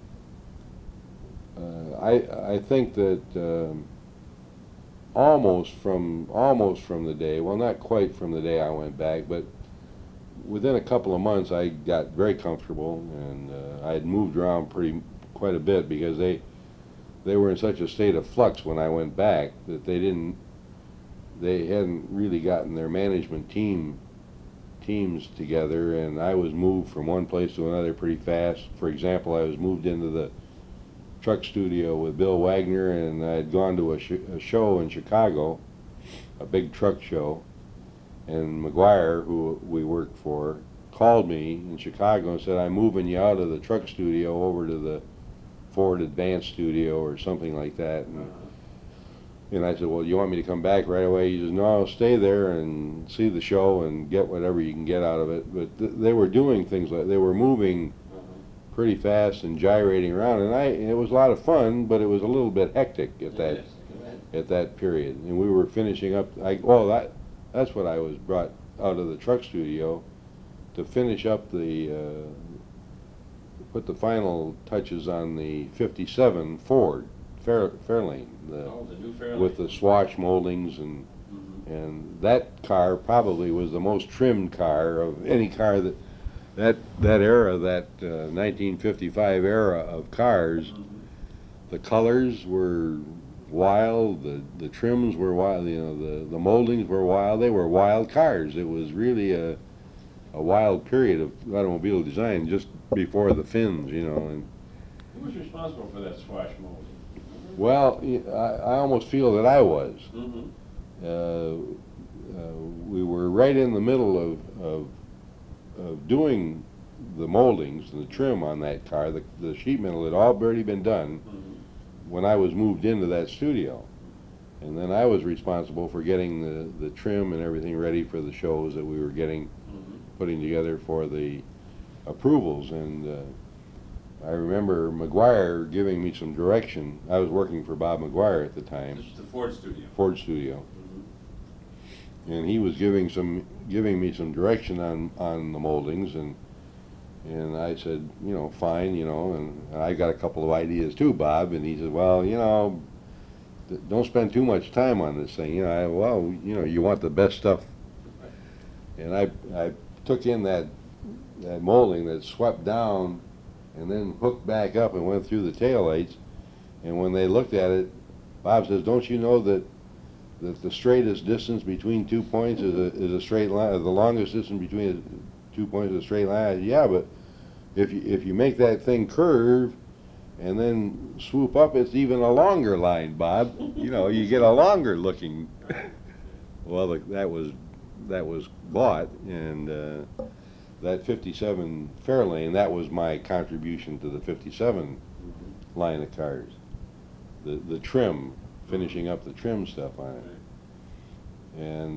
[SPEAKER 1] I think that almost from the day, well, not quite from the day I went back, but within a couple of months I got very comfortable, and I had moved around quite a bit, because they were in such a state of flux when I went back that they hadn't really gotten their management teams together, and I was moved from one place to another pretty fast. For example, I was moved into the truck studio with Bill Wagner, and I had gone to a show in Chicago, a big truck show, and McGuire, who we worked for, called me in Chicago and said, "I'm moving you out of the truck studio over to the Ford Advanced Studio," or something like that. And I said, "Well, you want me to come back right away?" He says, "No, stay there and see the show and get whatever you can get out of it." But they were doing things like, they were moving pretty fast and gyrating around, and it was a lot of fun, but it was a little bit hectic at that period. And we were finishing up. That's what I was brought out of the truck studio to finish up put the final touches on the '57 Ford Fairlane,
[SPEAKER 2] the new Fairlane,
[SPEAKER 1] with the swash moldings, and that car probably was the most trimmed car of any car that era, that 1955 era of cars. The colors were wild, the trims were wild, the moldings were wild. They were wild cars. It was really a wild period of automobile design just before the fins, And
[SPEAKER 2] who was responsible for that swash molding?
[SPEAKER 1] Well, I almost feel that I was. We were right in the middle of doing the moldings and the trim on that car. The sheet metal had already been done when I was moved into that studio, and then I was responsible for getting the trim and everything ready for the shows that we were putting together for the approvals. And I remember McGuire giving me some direction. I was working for Bob McGuire at the time.
[SPEAKER 2] This is the Ford studio.
[SPEAKER 1] Ford studio. And he was giving some giving me some direction on the moldings, and I said, you know, fine, you know, and I got a couple of ideas too, Bob. And he said, well, you know, don't spend too much time on this thing. You know, well, you know, you want the best stuff. And I took in that molding that swept down and then hooked back up and went through the taillights. And when they looked at it, Bob says, don't you know that the straightest distance between 2 points is a straight line, the longest distance between 2 points is a straight line? Yeah, but if you make that thing curve and then swoop up, it's even a longer line, Bob. You know, you get a longer looking. Well, that was bought, and that 57 Fairlane, that was my contribution to the 57 line of cars. The trim, finishing up the trim stuff on it. And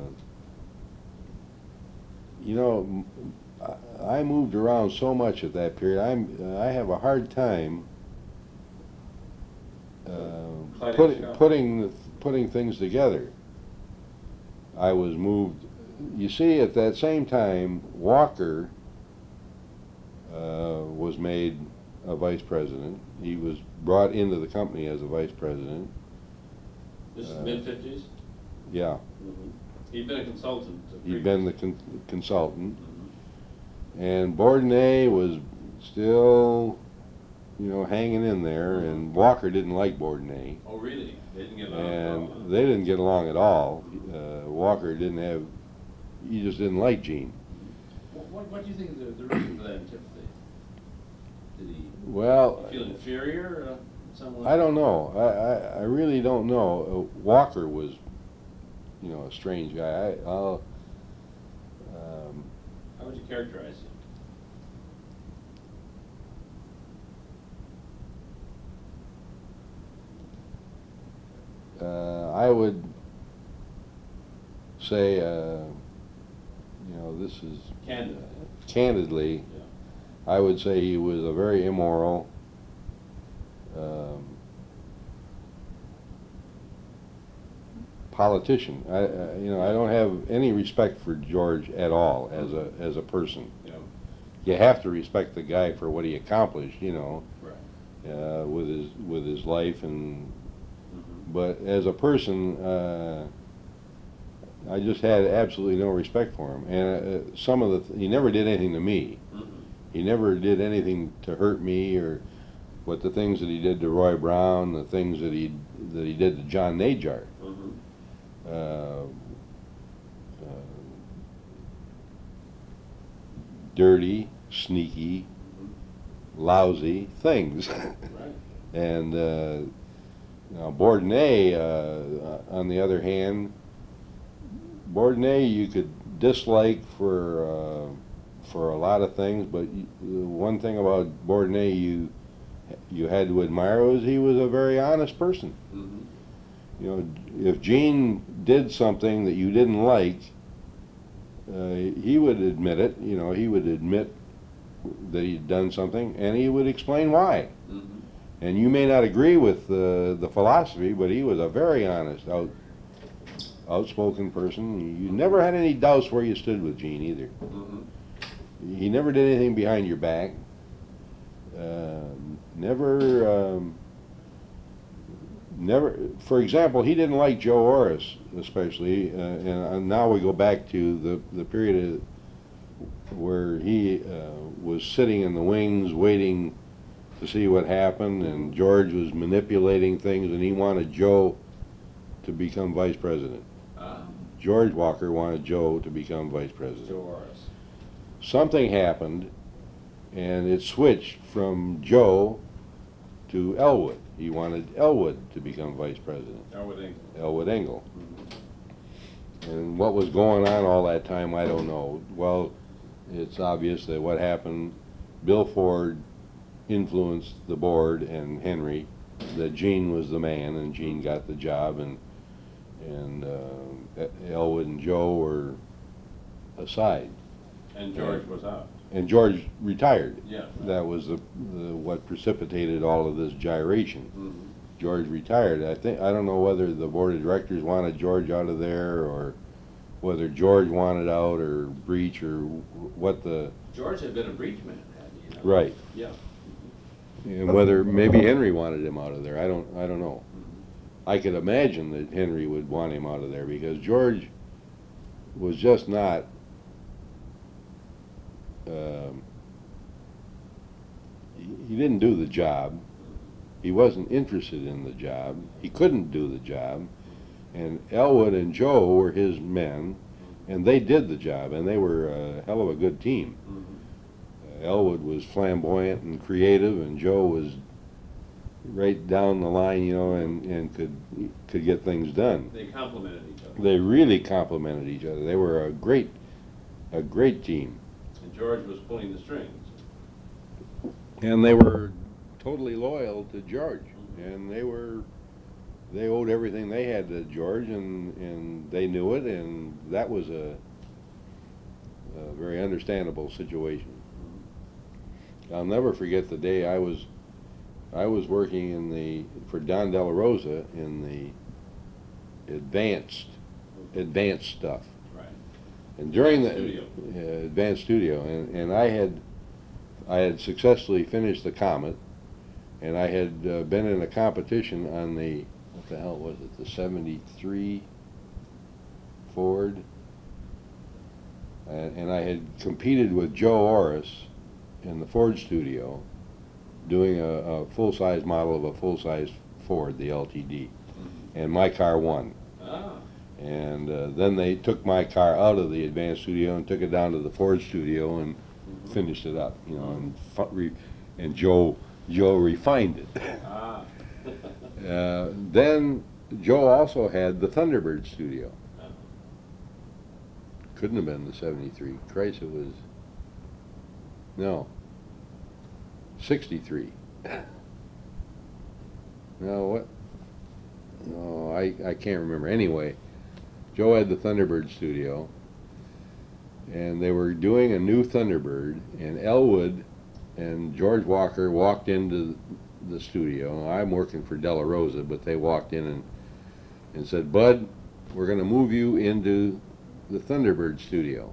[SPEAKER 1] you know, I moved around so much at that period. I have a hard time putting things together. I was moved. You see, at that same time, Walker was made a vice president. He was brought into the company as a vice president.
[SPEAKER 2] This is mid-50s?
[SPEAKER 1] Yeah.
[SPEAKER 2] Mm-hmm. He'd been a consultant.
[SPEAKER 1] He'd been the consultant. Mm-hmm. And Bourdonnais was still, you know, hanging in there, and Walker didn't like Bourdonnais.
[SPEAKER 2] Oh, really? They didn't get along
[SPEAKER 1] at all?
[SPEAKER 2] And
[SPEAKER 1] they didn't get along at all. Walker didn't have, he just didn't like Gene.
[SPEAKER 2] What do you think is the reason for that antipathy? Did he feel inferior?
[SPEAKER 1] I don't know. I really don't know. Walker was, you know, a strange guy.
[SPEAKER 2] How would you characterize him?
[SPEAKER 1] I would say, you know, this is candidly,
[SPEAKER 2] yeah.
[SPEAKER 1] I would say he was a very immoral, politician. You know, I don't have any respect for George at all as a person.
[SPEAKER 2] Yeah.
[SPEAKER 1] You have to respect the guy for what he accomplished, you know,
[SPEAKER 2] right.
[SPEAKER 1] with his life, and
[SPEAKER 2] Mm-hmm.
[SPEAKER 1] but as a person, I just had absolutely no respect for him. And some of he never did anything to me.
[SPEAKER 2] Mm-hmm.
[SPEAKER 1] He never did anything to hurt me, or what the things that he did to Roy Brown, the things that he did to John Najar.
[SPEAKER 2] Mm-hmm.
[SPEAKER 1] Dirty, sneaky, lousy things.
[SPEAKER 2] Right.
[SPEAKER 1] And now Bourdonnais, on the other hand, Bourdonnais you could dislike for a lot of things, but one thing about Bourdonnais you had to admire was he was a very honest person.
[SPEAKER 2] Mm-hmm.
[SPEAKER 1] You know, if Gene did something that you didn't like, he would admit it. You know, he would admit that he'd done something, and he would explain why.
[SPEAKER 2] Mm-hmm.
[SPEAKER 1] And you may not agree with the philosophy, but he was a very honest, outspoken person. You never had any doubts where you stood with Gene either.
[SPEAKER 2] Mm-hmm.
[SPEAKER 1] He never did anything behind your back. Never, for example, he didn't like Joe Orris especially, and now we go back to the period where he was sitting in the wings waiting to see what happened, and George was manipulating things, and he wanted Joe to become vice president. George Walker wanted Joe to become vice president.
[SPEAKER 2] Joe Orris.
[SPEAKER 1] Something happened, and it switched from Joe to Elwood. He wanted Elwood to become vice president.
[SPEAKER 2] Elwood Engel.
[SPEAKER 1] Elwood Engel.
[SPEAKER 2] Mm-hmm.
[SPEAKER 1] And what was going on all that time, I don't know. Well, it's obvious that what happened, Bill Ford influenced the board and Henry, that Gene was the man, and Gene got the job, and Elwood and Joe were aside.
[SPEAKER 2] And George was out.
[SPEAKER 1] And George retired.
[SPEAKER 2] Yeah. Right.
[SPEAKER 1] That was what precipitated all of this gyration.
[SPEAKER 2] Mm-hmm. George
[SPEAKER 1] retired. I don't know whether the board of directors wanted George out of there or whether George wanted out or Breach or what the,
[SPEAKER 2] George had been a breach man, hadn't he?
[SPEAKER 1] right.
[SPEAKER 2] Yeah.
[SPEAKER 1] And whether maybe Henry wanted him out of there, I don't know. I could imagine that Henry would want him out of there because George was just not he didn't do the job. He wasn't interested in the job. He couldn't do the job. And Elwood and Joe were his men, and they did the job, and they were a hell of a good team. Elwood was flamboyant and creative, and Joe was right down the line, you know, and could get things done.
[SPEAKER 2] They complemented each other.
[SPEAKER 1] They really complemented each other. They were a great team.
[SPEAKER 2] And George was pulling the strings.
[SPEAKER 1] And they were totally loyal to George, and they owed everything they had to George, and they knew it, and that was a very understandable situation. I'll never forget the day I was working for Don Della Rosa in the advanced stuff.
[SPEAKER 2] Right.
[SPEAKER 1] And during
[SPEAKER 2] Advanced
[SPEAKER 1] the advanced studio, and I had successfully finished the Comet, and I had been in a competition on the, what the hell was it, the 73 Ford, and I had competed with Joe Orris in the Ford studio doing a full-size model of a full-size Ford, the LTD, and my car won.
[SPEAKER 2] Ah.
[SPEAKER 1] And then they took my car out of the advanced studio and took it down to the Ford studio and finished it up, you know, and Joe refined it.
[SPEAKER 2] Ah.
[SPEAKER 1] Then Joe also had the Thunderbird studio. Couldn't have been the 73. Christ, it was, no, 63. No, what? No, I can't remember. Anyway, Joe had the Thunderbird studio, and they were doing a new Thunderbird, and Elwood and George Walker walked into the studio. I'm working for Della Rosa, but they walked in and said, "Bud, we're going to move you into the Thunderbird studio."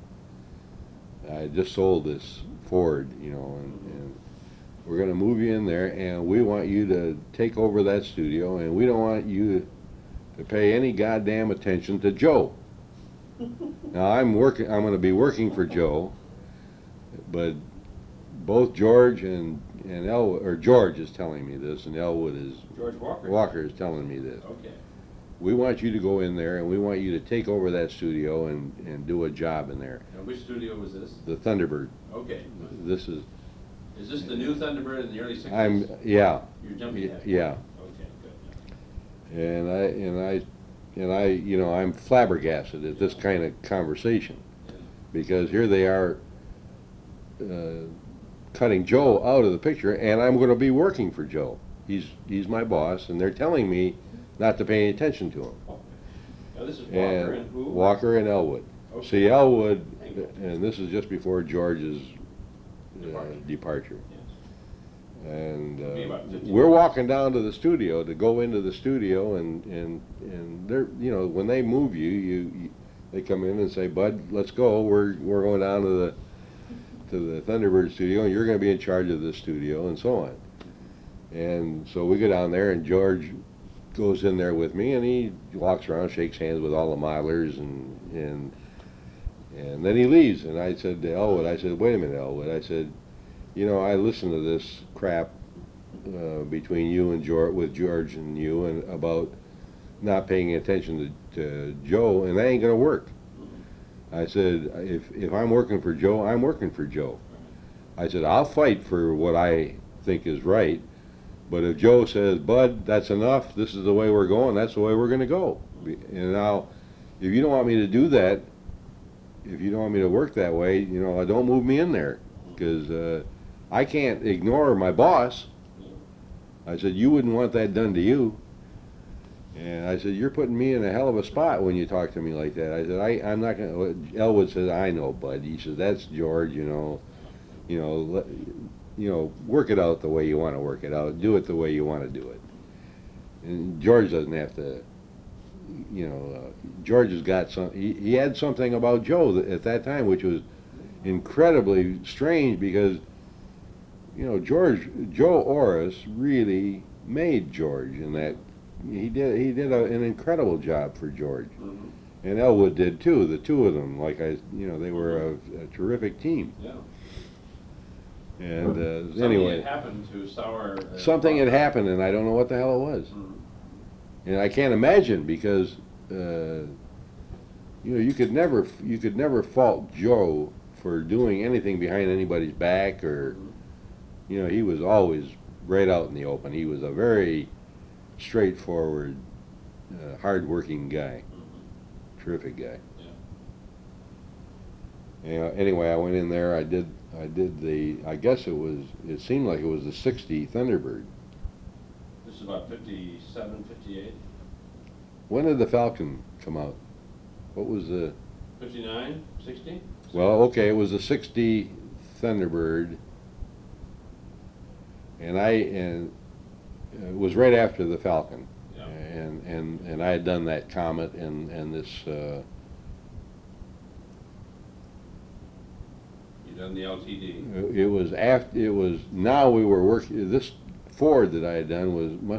[SPEAKER 1] I just sold this Ford, you know, and we're going to move you in there, and we want you to take over that studio, and we don't want you to pay any goddamn attention to Joe. Now I'm going to be working for Joe, but both George and Elwood, or George is telling me this, and Elwood is,
[SPEAKER 2] George Walker.
[SPEAKER 1] Walker is telling me this.
[SPEAKER 2] Okay.
[SPEAKER 1] We want you to go in there, and we want you to take over that studio and do a job in there.
[SPEAKER 2] Now, which studio was this?
[SPEAKER 1] The Thunderbird.
[SPEAKER 2] Okay.
[SPEAKER 1] This is.
[SPEAKER 2] Is this the new Thunderbird in the early 60s?
[SPEAKER 1] Yeah.
[SPEAKER 2] You're jumping ahead.
[SPEAKER 1] Yeah.
[SPEAKER 2] Okay, good.
[SPEAKER 1] And I, you know, I'm flabbergasted at this kind of conversation, because here they are cutting Joe out of the picture, and I'm going to be working for Joe. He's my boss, and they're telling me not to pay any attention to him.
[SPEAKER 2] Now this is Walker and who?
[SPEAKER 1] Walker and Elwood.
[SPEAKER 2] Okay.
[SPEAKER 1] See, Elwood, and this is just before George's departure.
[SPEAKER 2] Yes.
[SPEAKER 1] And
[SPEAKER 2] Be about 50
[SPEAKER 1] we're walking down to the studio to go into the studio, and they're, you know, when they move you they come in and say, "Bud, let's go. We're going down to the Thunderbird studio, and you're going to be in charge of this studio," and so on. And so we go down there, and George goes in there with me, and he walks around, shakes hands with all the modelers, and then he leaves. And I said to Elwood, I said, "Wait a minute, Elwood." I said, "You know, I listened to this crap between you and with George and you, and about not paying attention to Joe, and that ain't gonna work." I said, if I'm working for Joe, I'm working for Joe. I said, I'll fight for what I think is right, but if Joe says, "Bud, that's enough, this is the way we're going," that's the way we're going to go. And now, if you don't want me to do that, if you don't want me to work that way, you know, don't move me in there, because I can't ignore my boss. I said, "You wouldn't want that done to you." And I said, "You're putting me in a hell of a spot when you talk to me like that." I said, I'm not going to, Elwood said, "I know, Bud." He said, "That's George, you know, work it out the way you want to work it out. Do it the way you want to do it." And George doesn't have to, George has got some. He had something about Joe at that time, which was incredibly strange because Joe Orris really made George, in that an incredible job for George, and Elwood did too. The two of them, they were a terrific team.
[SPEAKER 2] Yeah.
[SPEAKER 1] And
[SPEAKER 2] Something
[SPEAKER 1] anyway,
[SPEAKER 2] had happened to Sauer.
[SPEAKER 1] Something had happened, and I don't know what the hell it was. And I can't imagine because you could never fault Joe for doing anything behind anybody's back, or he was always right out in the open. He was a very straightforward, hard-working guy, terrific guy. Yeah. Anyway, I went in there. I did I guess it seemed like it was the 60 Thunderbird.
[SPEAKER 2] This is about 57, 58.
[SPEAKER 1] When did the Falcon come out? What was the...
[SPEAKER 2] 59, 60?
[SPEAKER 1] Well, okay, it was the 60 Thunderbird, and it was right after the Falcon.
[SPEAKER 2] Yeah.
[SPEAKER 1] And I had done that Comet and this...
[SPEAKER 2] Done the LTD.
[SPEAKER 1] Now we were working, this Ford that I had done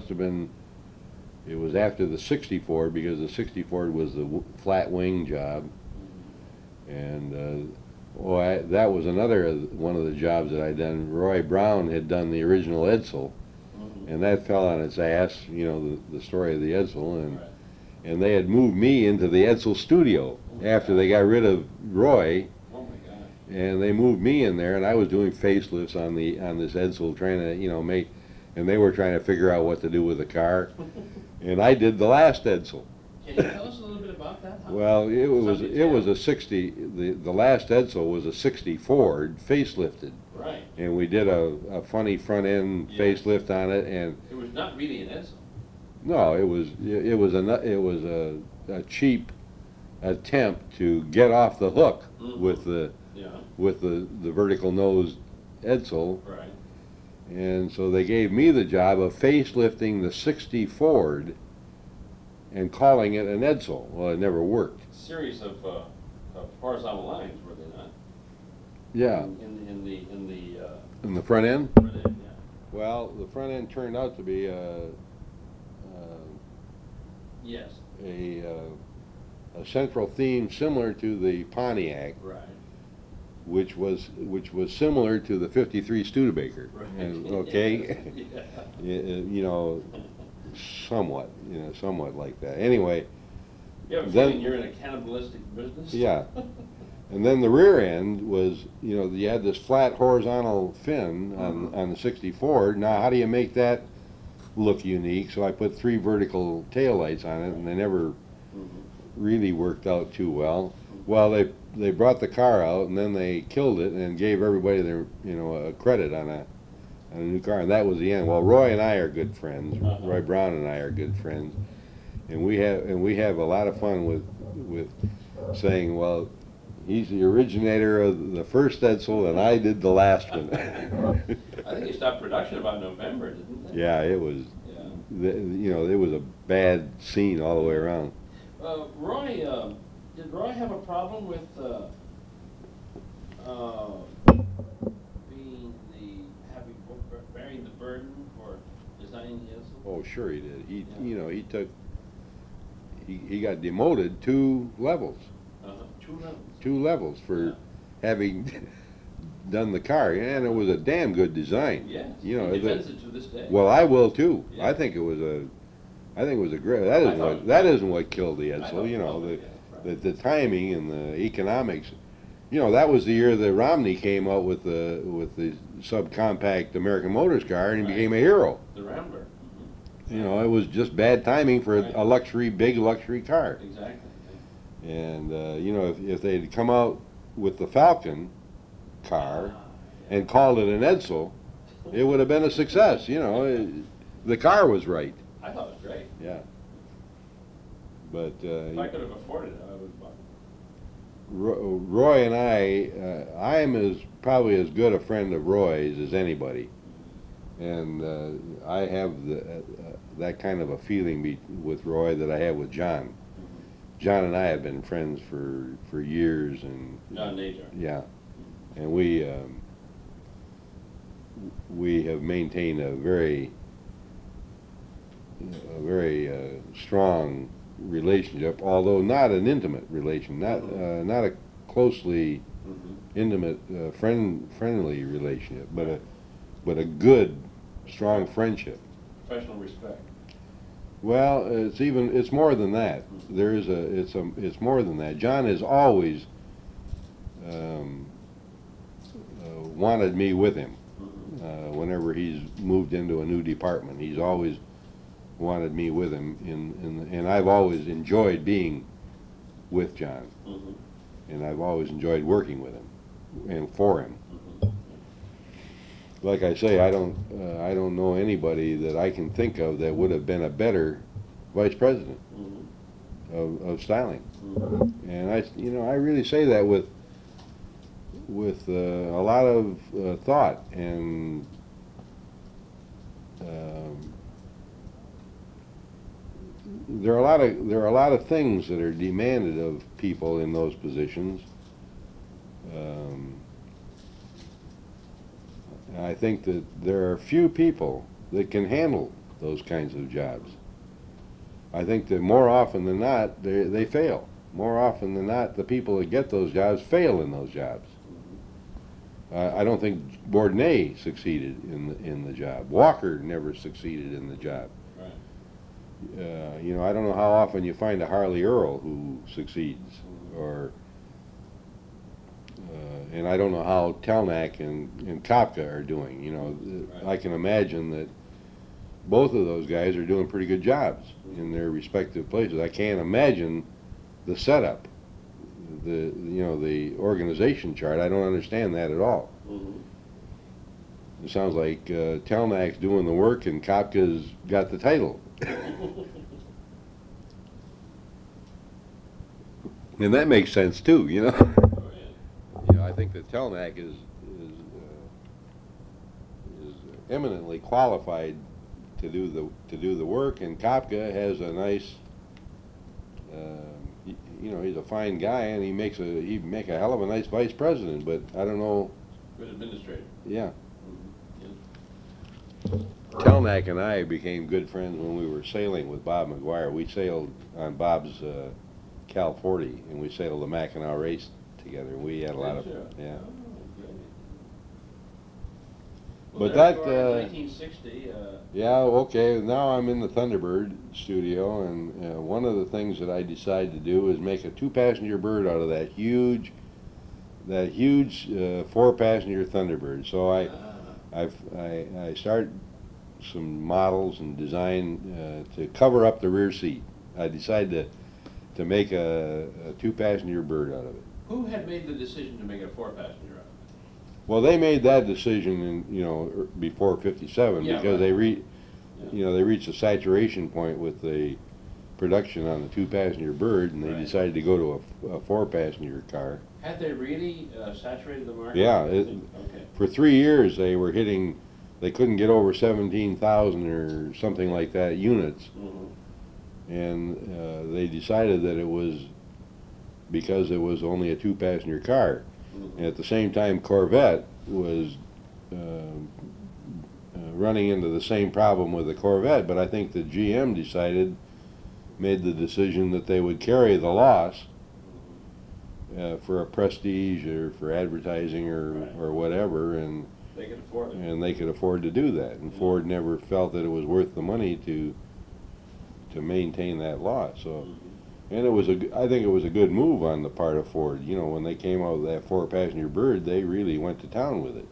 [SPEAKER 1] it was after the 60 Ford, because the 60 Ford was the flat wing job. And that was another one of the jobs that I'd done. Roy Brown had done the original Edsel, and that fell on its ass, the story of the Edsel, and they had moved me into the Edsel studio after they got rid of Roy. And they moved me in there, and I was doing facelifts on this Edsel, trying to make, and they were trying to figure out what to do with the car, and I did the last Edsel.
[SPEAKER 2] Can you tell us a little bit about that?
[SPEAKER 1] Well, it was a 60. The last Edsel was a 60 Ford facelifted.
[SPEAKER 2] Right.
[SPEAKER 1] And we did a funny front end facelift on it, and
[SPEAKER 2] it was not really an Edsel.
[SPEAKER 1] No, it was a cheap attempt to get off the hook with the vertical nose Edsel.
[SPEAKER 2] Right.
[SPEAKER 1] And so they gave me the job of facelifting the 60 Ford and calling it an Edsel. Well, it never worked.
[SPEAKER 2] Series of horizontal lines, were they not?
[SPEAKER 1] Yeah. In the front end?
[SPEAKER 2] Front end, yeah.
[SPEAKER 1] Well, the front end turned out to be
[SPEAKER 2] yes.
[SPEAKER 1] A central theme similar to the Pontiac.
[SPEAKER 2] Right.
[SPEAKER 1] Which was similar to the 53 Studebaker.
[SPEAKER 2] Right.
[SPEAKER 1] And, okay.
[SPEAKER 2] Yeah.
[SPEAKER 1] Somewhat like that. Anyway.
[SPEAKER 2] You have a feeling you're in a cannibalistic business?
[SPEAKER 1] Yeah. And then the rear end was, you had this flat horizontal fin on the 60 Ford. Now, how do you make that look unique? So I put 3 vertical taillights on it, and they never really worked out too well. Well, they brought the car out, and then they killed it and gave everybody their a credit on a new car, and that was the end. Well, Roy and I are good friends. Roy Brown and I are good friends, and we have a lot of fun with saying, well, he's the originator of the first Edsel, and I did the last one.
[SPEAKER 2] I think it stopped production about November, didn't it?
[SPEAKER 1] Yeah, it was. Yeah. It was a bad scene all the way around.
[SPEAKER 2] Roy. Did Roy have a problem with bearing the burden for designing the Edsel?
[SPEAKER 1] Oh, sure he did. He got demoted 2 levels.
[SPEAKER 2] 2 levels.
[SPEAKER 1] 2 levels for having done the car, and it was a damn good design.
[SPEAKER 2] Yes. He defends it to this day.
[SPEAKER 1] Well, I will too.
[SPEAKER 2] Yeah.
[SPEAKER 1] I think it was a great. That isn't what killed the Edsel. The timing and the economics. That was the year that Romney came out with the subcompact American Motors car, and he became a hero.
[SPEAKER 2] The Rambler.
[SPEAKER 1] It was just bad timing for a big luxury car.
[SPEAKER 2] Exactly.
[SPEAKER 1] And if they'd come out with the Falcon car and called it an Edsel, it would have been a success. The car was right.
[SPEAKER 2] I thought it was great.
[SPEAKER 1] Yeah. But
[SPEAKER 2] if I could have afforded it, I would have bought it.
[SPEAKER 1] Roy and I am probably as good a friend of Roy's as anybody, and I have that kind of a feeling with Roy that I have with John. John and I have been friends for years, and
[SPEAKER 2] John Najar.
[SPEAKER 1] yeah, and we have maintained a very strong relationship, although not an intimate relation, not a closely intimate friendly relationship, but a good, strong friendship.
[SPEAKER 2] Professional respect.
[SPEAKER 1] Well, it's more than that. It's more than that. John has always wanted me with him. Whenever he's moved into a new department, he's always wanted me with him, and I've always enjoyed being with John, and I've always enjoyed working with him and for him. Like I say, I don't know anybody that I can think of that would have been a better vice president of styling. And I really say that with a lot of thought, and there are a lot of things that are demanded of people in those positions. I think that there are few people that can handle those kinds of jobs. I think that more often than not, they fail. More often than not, the people that get those jobs fail in those jobs. I don't think Bourdonnais succeeded in the job. Walker never succeeded in the job. I don't know how often you find a Harley Earl who succeeds, and I don't know how Telnack and Kopka are doing. I can imagine that both of those guys are doing pretty good jobs in their respective places. I can't imagine the setup, the organization chart. I don't understand that at all. It sounds like Telnack's doing the work and Kopka's got the title. And that makes sense too, I think that Telnack is eminently qualified to do the work, and Kopka has a nice, he's a fine guy, and he'd make a hell of a nice vice president. But I don't know.
[SPEAKER 2] Good administrator.
[SPEAKER 1] Yeah. Telnack and I became good friends when we were sailing with Bob McGuire. We sailed on Bob's Cal 40, and we sailed the Mackinac race together. We had a lot of yeah.
[SPEAKER 2] Well,
[SPEAKER 1] But that
[SPEAKER 2] 1960.
[SPEAKER 1] Yeah, okay. Now I'm in the Thunderbird studio, and one of the things that I decided to do is make a 2-passenger bird out of that huge 4-passenger Thunderbird. So I started some models and design to cover up the rear seat. I decided to make a 2-passenger bird out of it.
[SPEAKER 2] Who had made the decision to make a 4-passenger out of it?
[SPEAKER 1] Well, they made that decision before '57 because they reached a saturation point with the production on the 2-passenger bird, and they decided to go to a 4-passenger car.
[SPEAKER 2] Had they really saturated the market?
[SPEAKER 1] Yeah.
[SPEAKER 2] Okay.
[SPEAKER 1] For 3 years, they couldn't get over 17,000 or something like that units. And they decided that it was because it was only a 2-passenger car. And at the same time, Corvette was running into the same problem with the Corvette, but I think the GM made the decision that they would carry the loss for a prestige or for advertising or whatever, and
[SPEAKER 2] they could afford it.
[SPEAKER 1] And they could afford to do that. And Ford never felt that it was worth the money to maintain that loss. So. And I think it was a good move on the part of Ford. When they came out with that 4-passenger bird, they really went to town with it.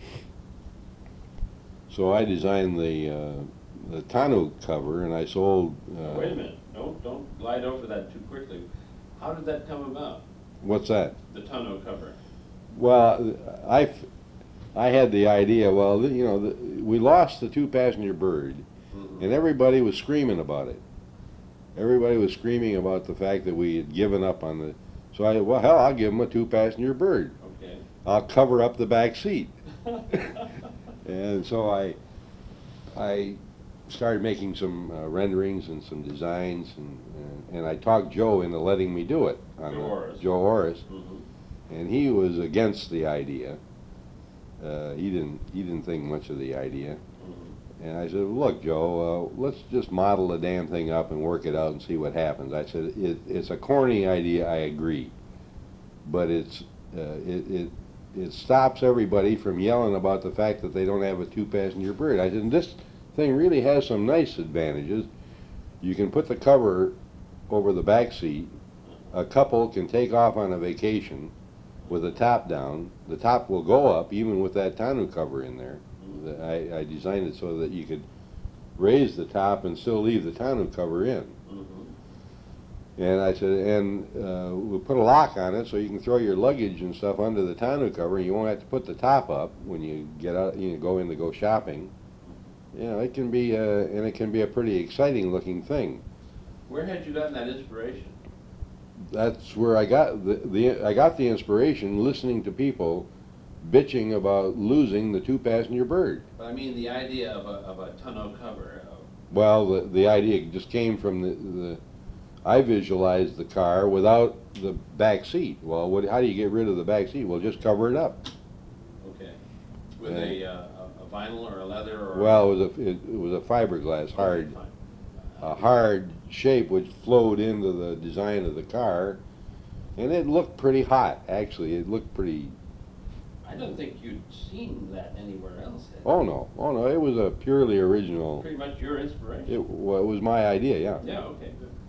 [SPEAKER 1] So I designed the tonneau cover, and I sold.
[SPEAKER 2] Wait a minute! Don't glide over that too quickly. How did that come about?
[SPEAKER 1] What's that?
[SPEAKER 2] The tonneau cover.
[SPEAKER 1] Well, I had the idea. Well, we lost the 2-passenger bird, and everybody was screaming about it. Everybody was screaming about the fact that we had given up on the. So I'll give them a 2-passenger bird.
[SPEAKER 2] Okay.
[SPEAKER 1] I'll cover up the back seat. And so I started making some renderings and some designs, and I talked Joe into letting me do it. Joe Orris.
[SPEAKER 2] Mm-hmm.
[SPEAKER 1] And he was against the idea. He didn't think much of the idea.
[SPEAKER 2] Mm-hmm.
[SPEAKER 1] And I said, look, Joe, let's just model the damn thing up and work it out and see what happens. I said, it's a corny idea, I agree, but it stops everybody from yelling about the fact that they don't have a two-passenger bird. I said, and this thing really has some nice advantages. You can put the cover over the back seat. A couple can take off on a vacation with the top down. The top will go up even with that tonneau cover in there. I designed it so that you could raise the top and still leave the tonneau cover in.
[SPEAKER 2] Mm-hmm.
[SPEAKER 1] And I said, and we'll put a lock on it so you can throw your luggage and stuff under the tonneau cover, and you won't have to put the top up when you get out, go in to go shopping. You know, it can be and it can be a pretty exciting looking thing.
[SPEAKER 2] Where had you gotten that inspiration?
[SPEAKER 1] That's where I got I got the inspiration listening to people bitching about losing the two-passenger bird.
[SPEAKER 2] But I mean the idea of a tonneau cover.
[SPEAKER 1] Well, the idea just came from I visualized the car without the back seat. Well, how do you get rid of the back seat? Well, just cover it up.
[SPEAKER 2] Okay. With a vinyl or a leather or?
[SPEAKER 1] Well, it was a fiberglass, hard, a hard shape which flowed into the design of the car, and it looked pretty hot. Actually, it looked pretty.
[SPEAKER 2] I don't think you'd seen that anywhere else.
[SPEAKER 1] Oh no! It was a purely original.
[SPEAKER 2] Pretty much your inspiration.
[SPEAKER 1] It was my idea, yeah.
[SPEAKER 2] Yeah. Okay. Good.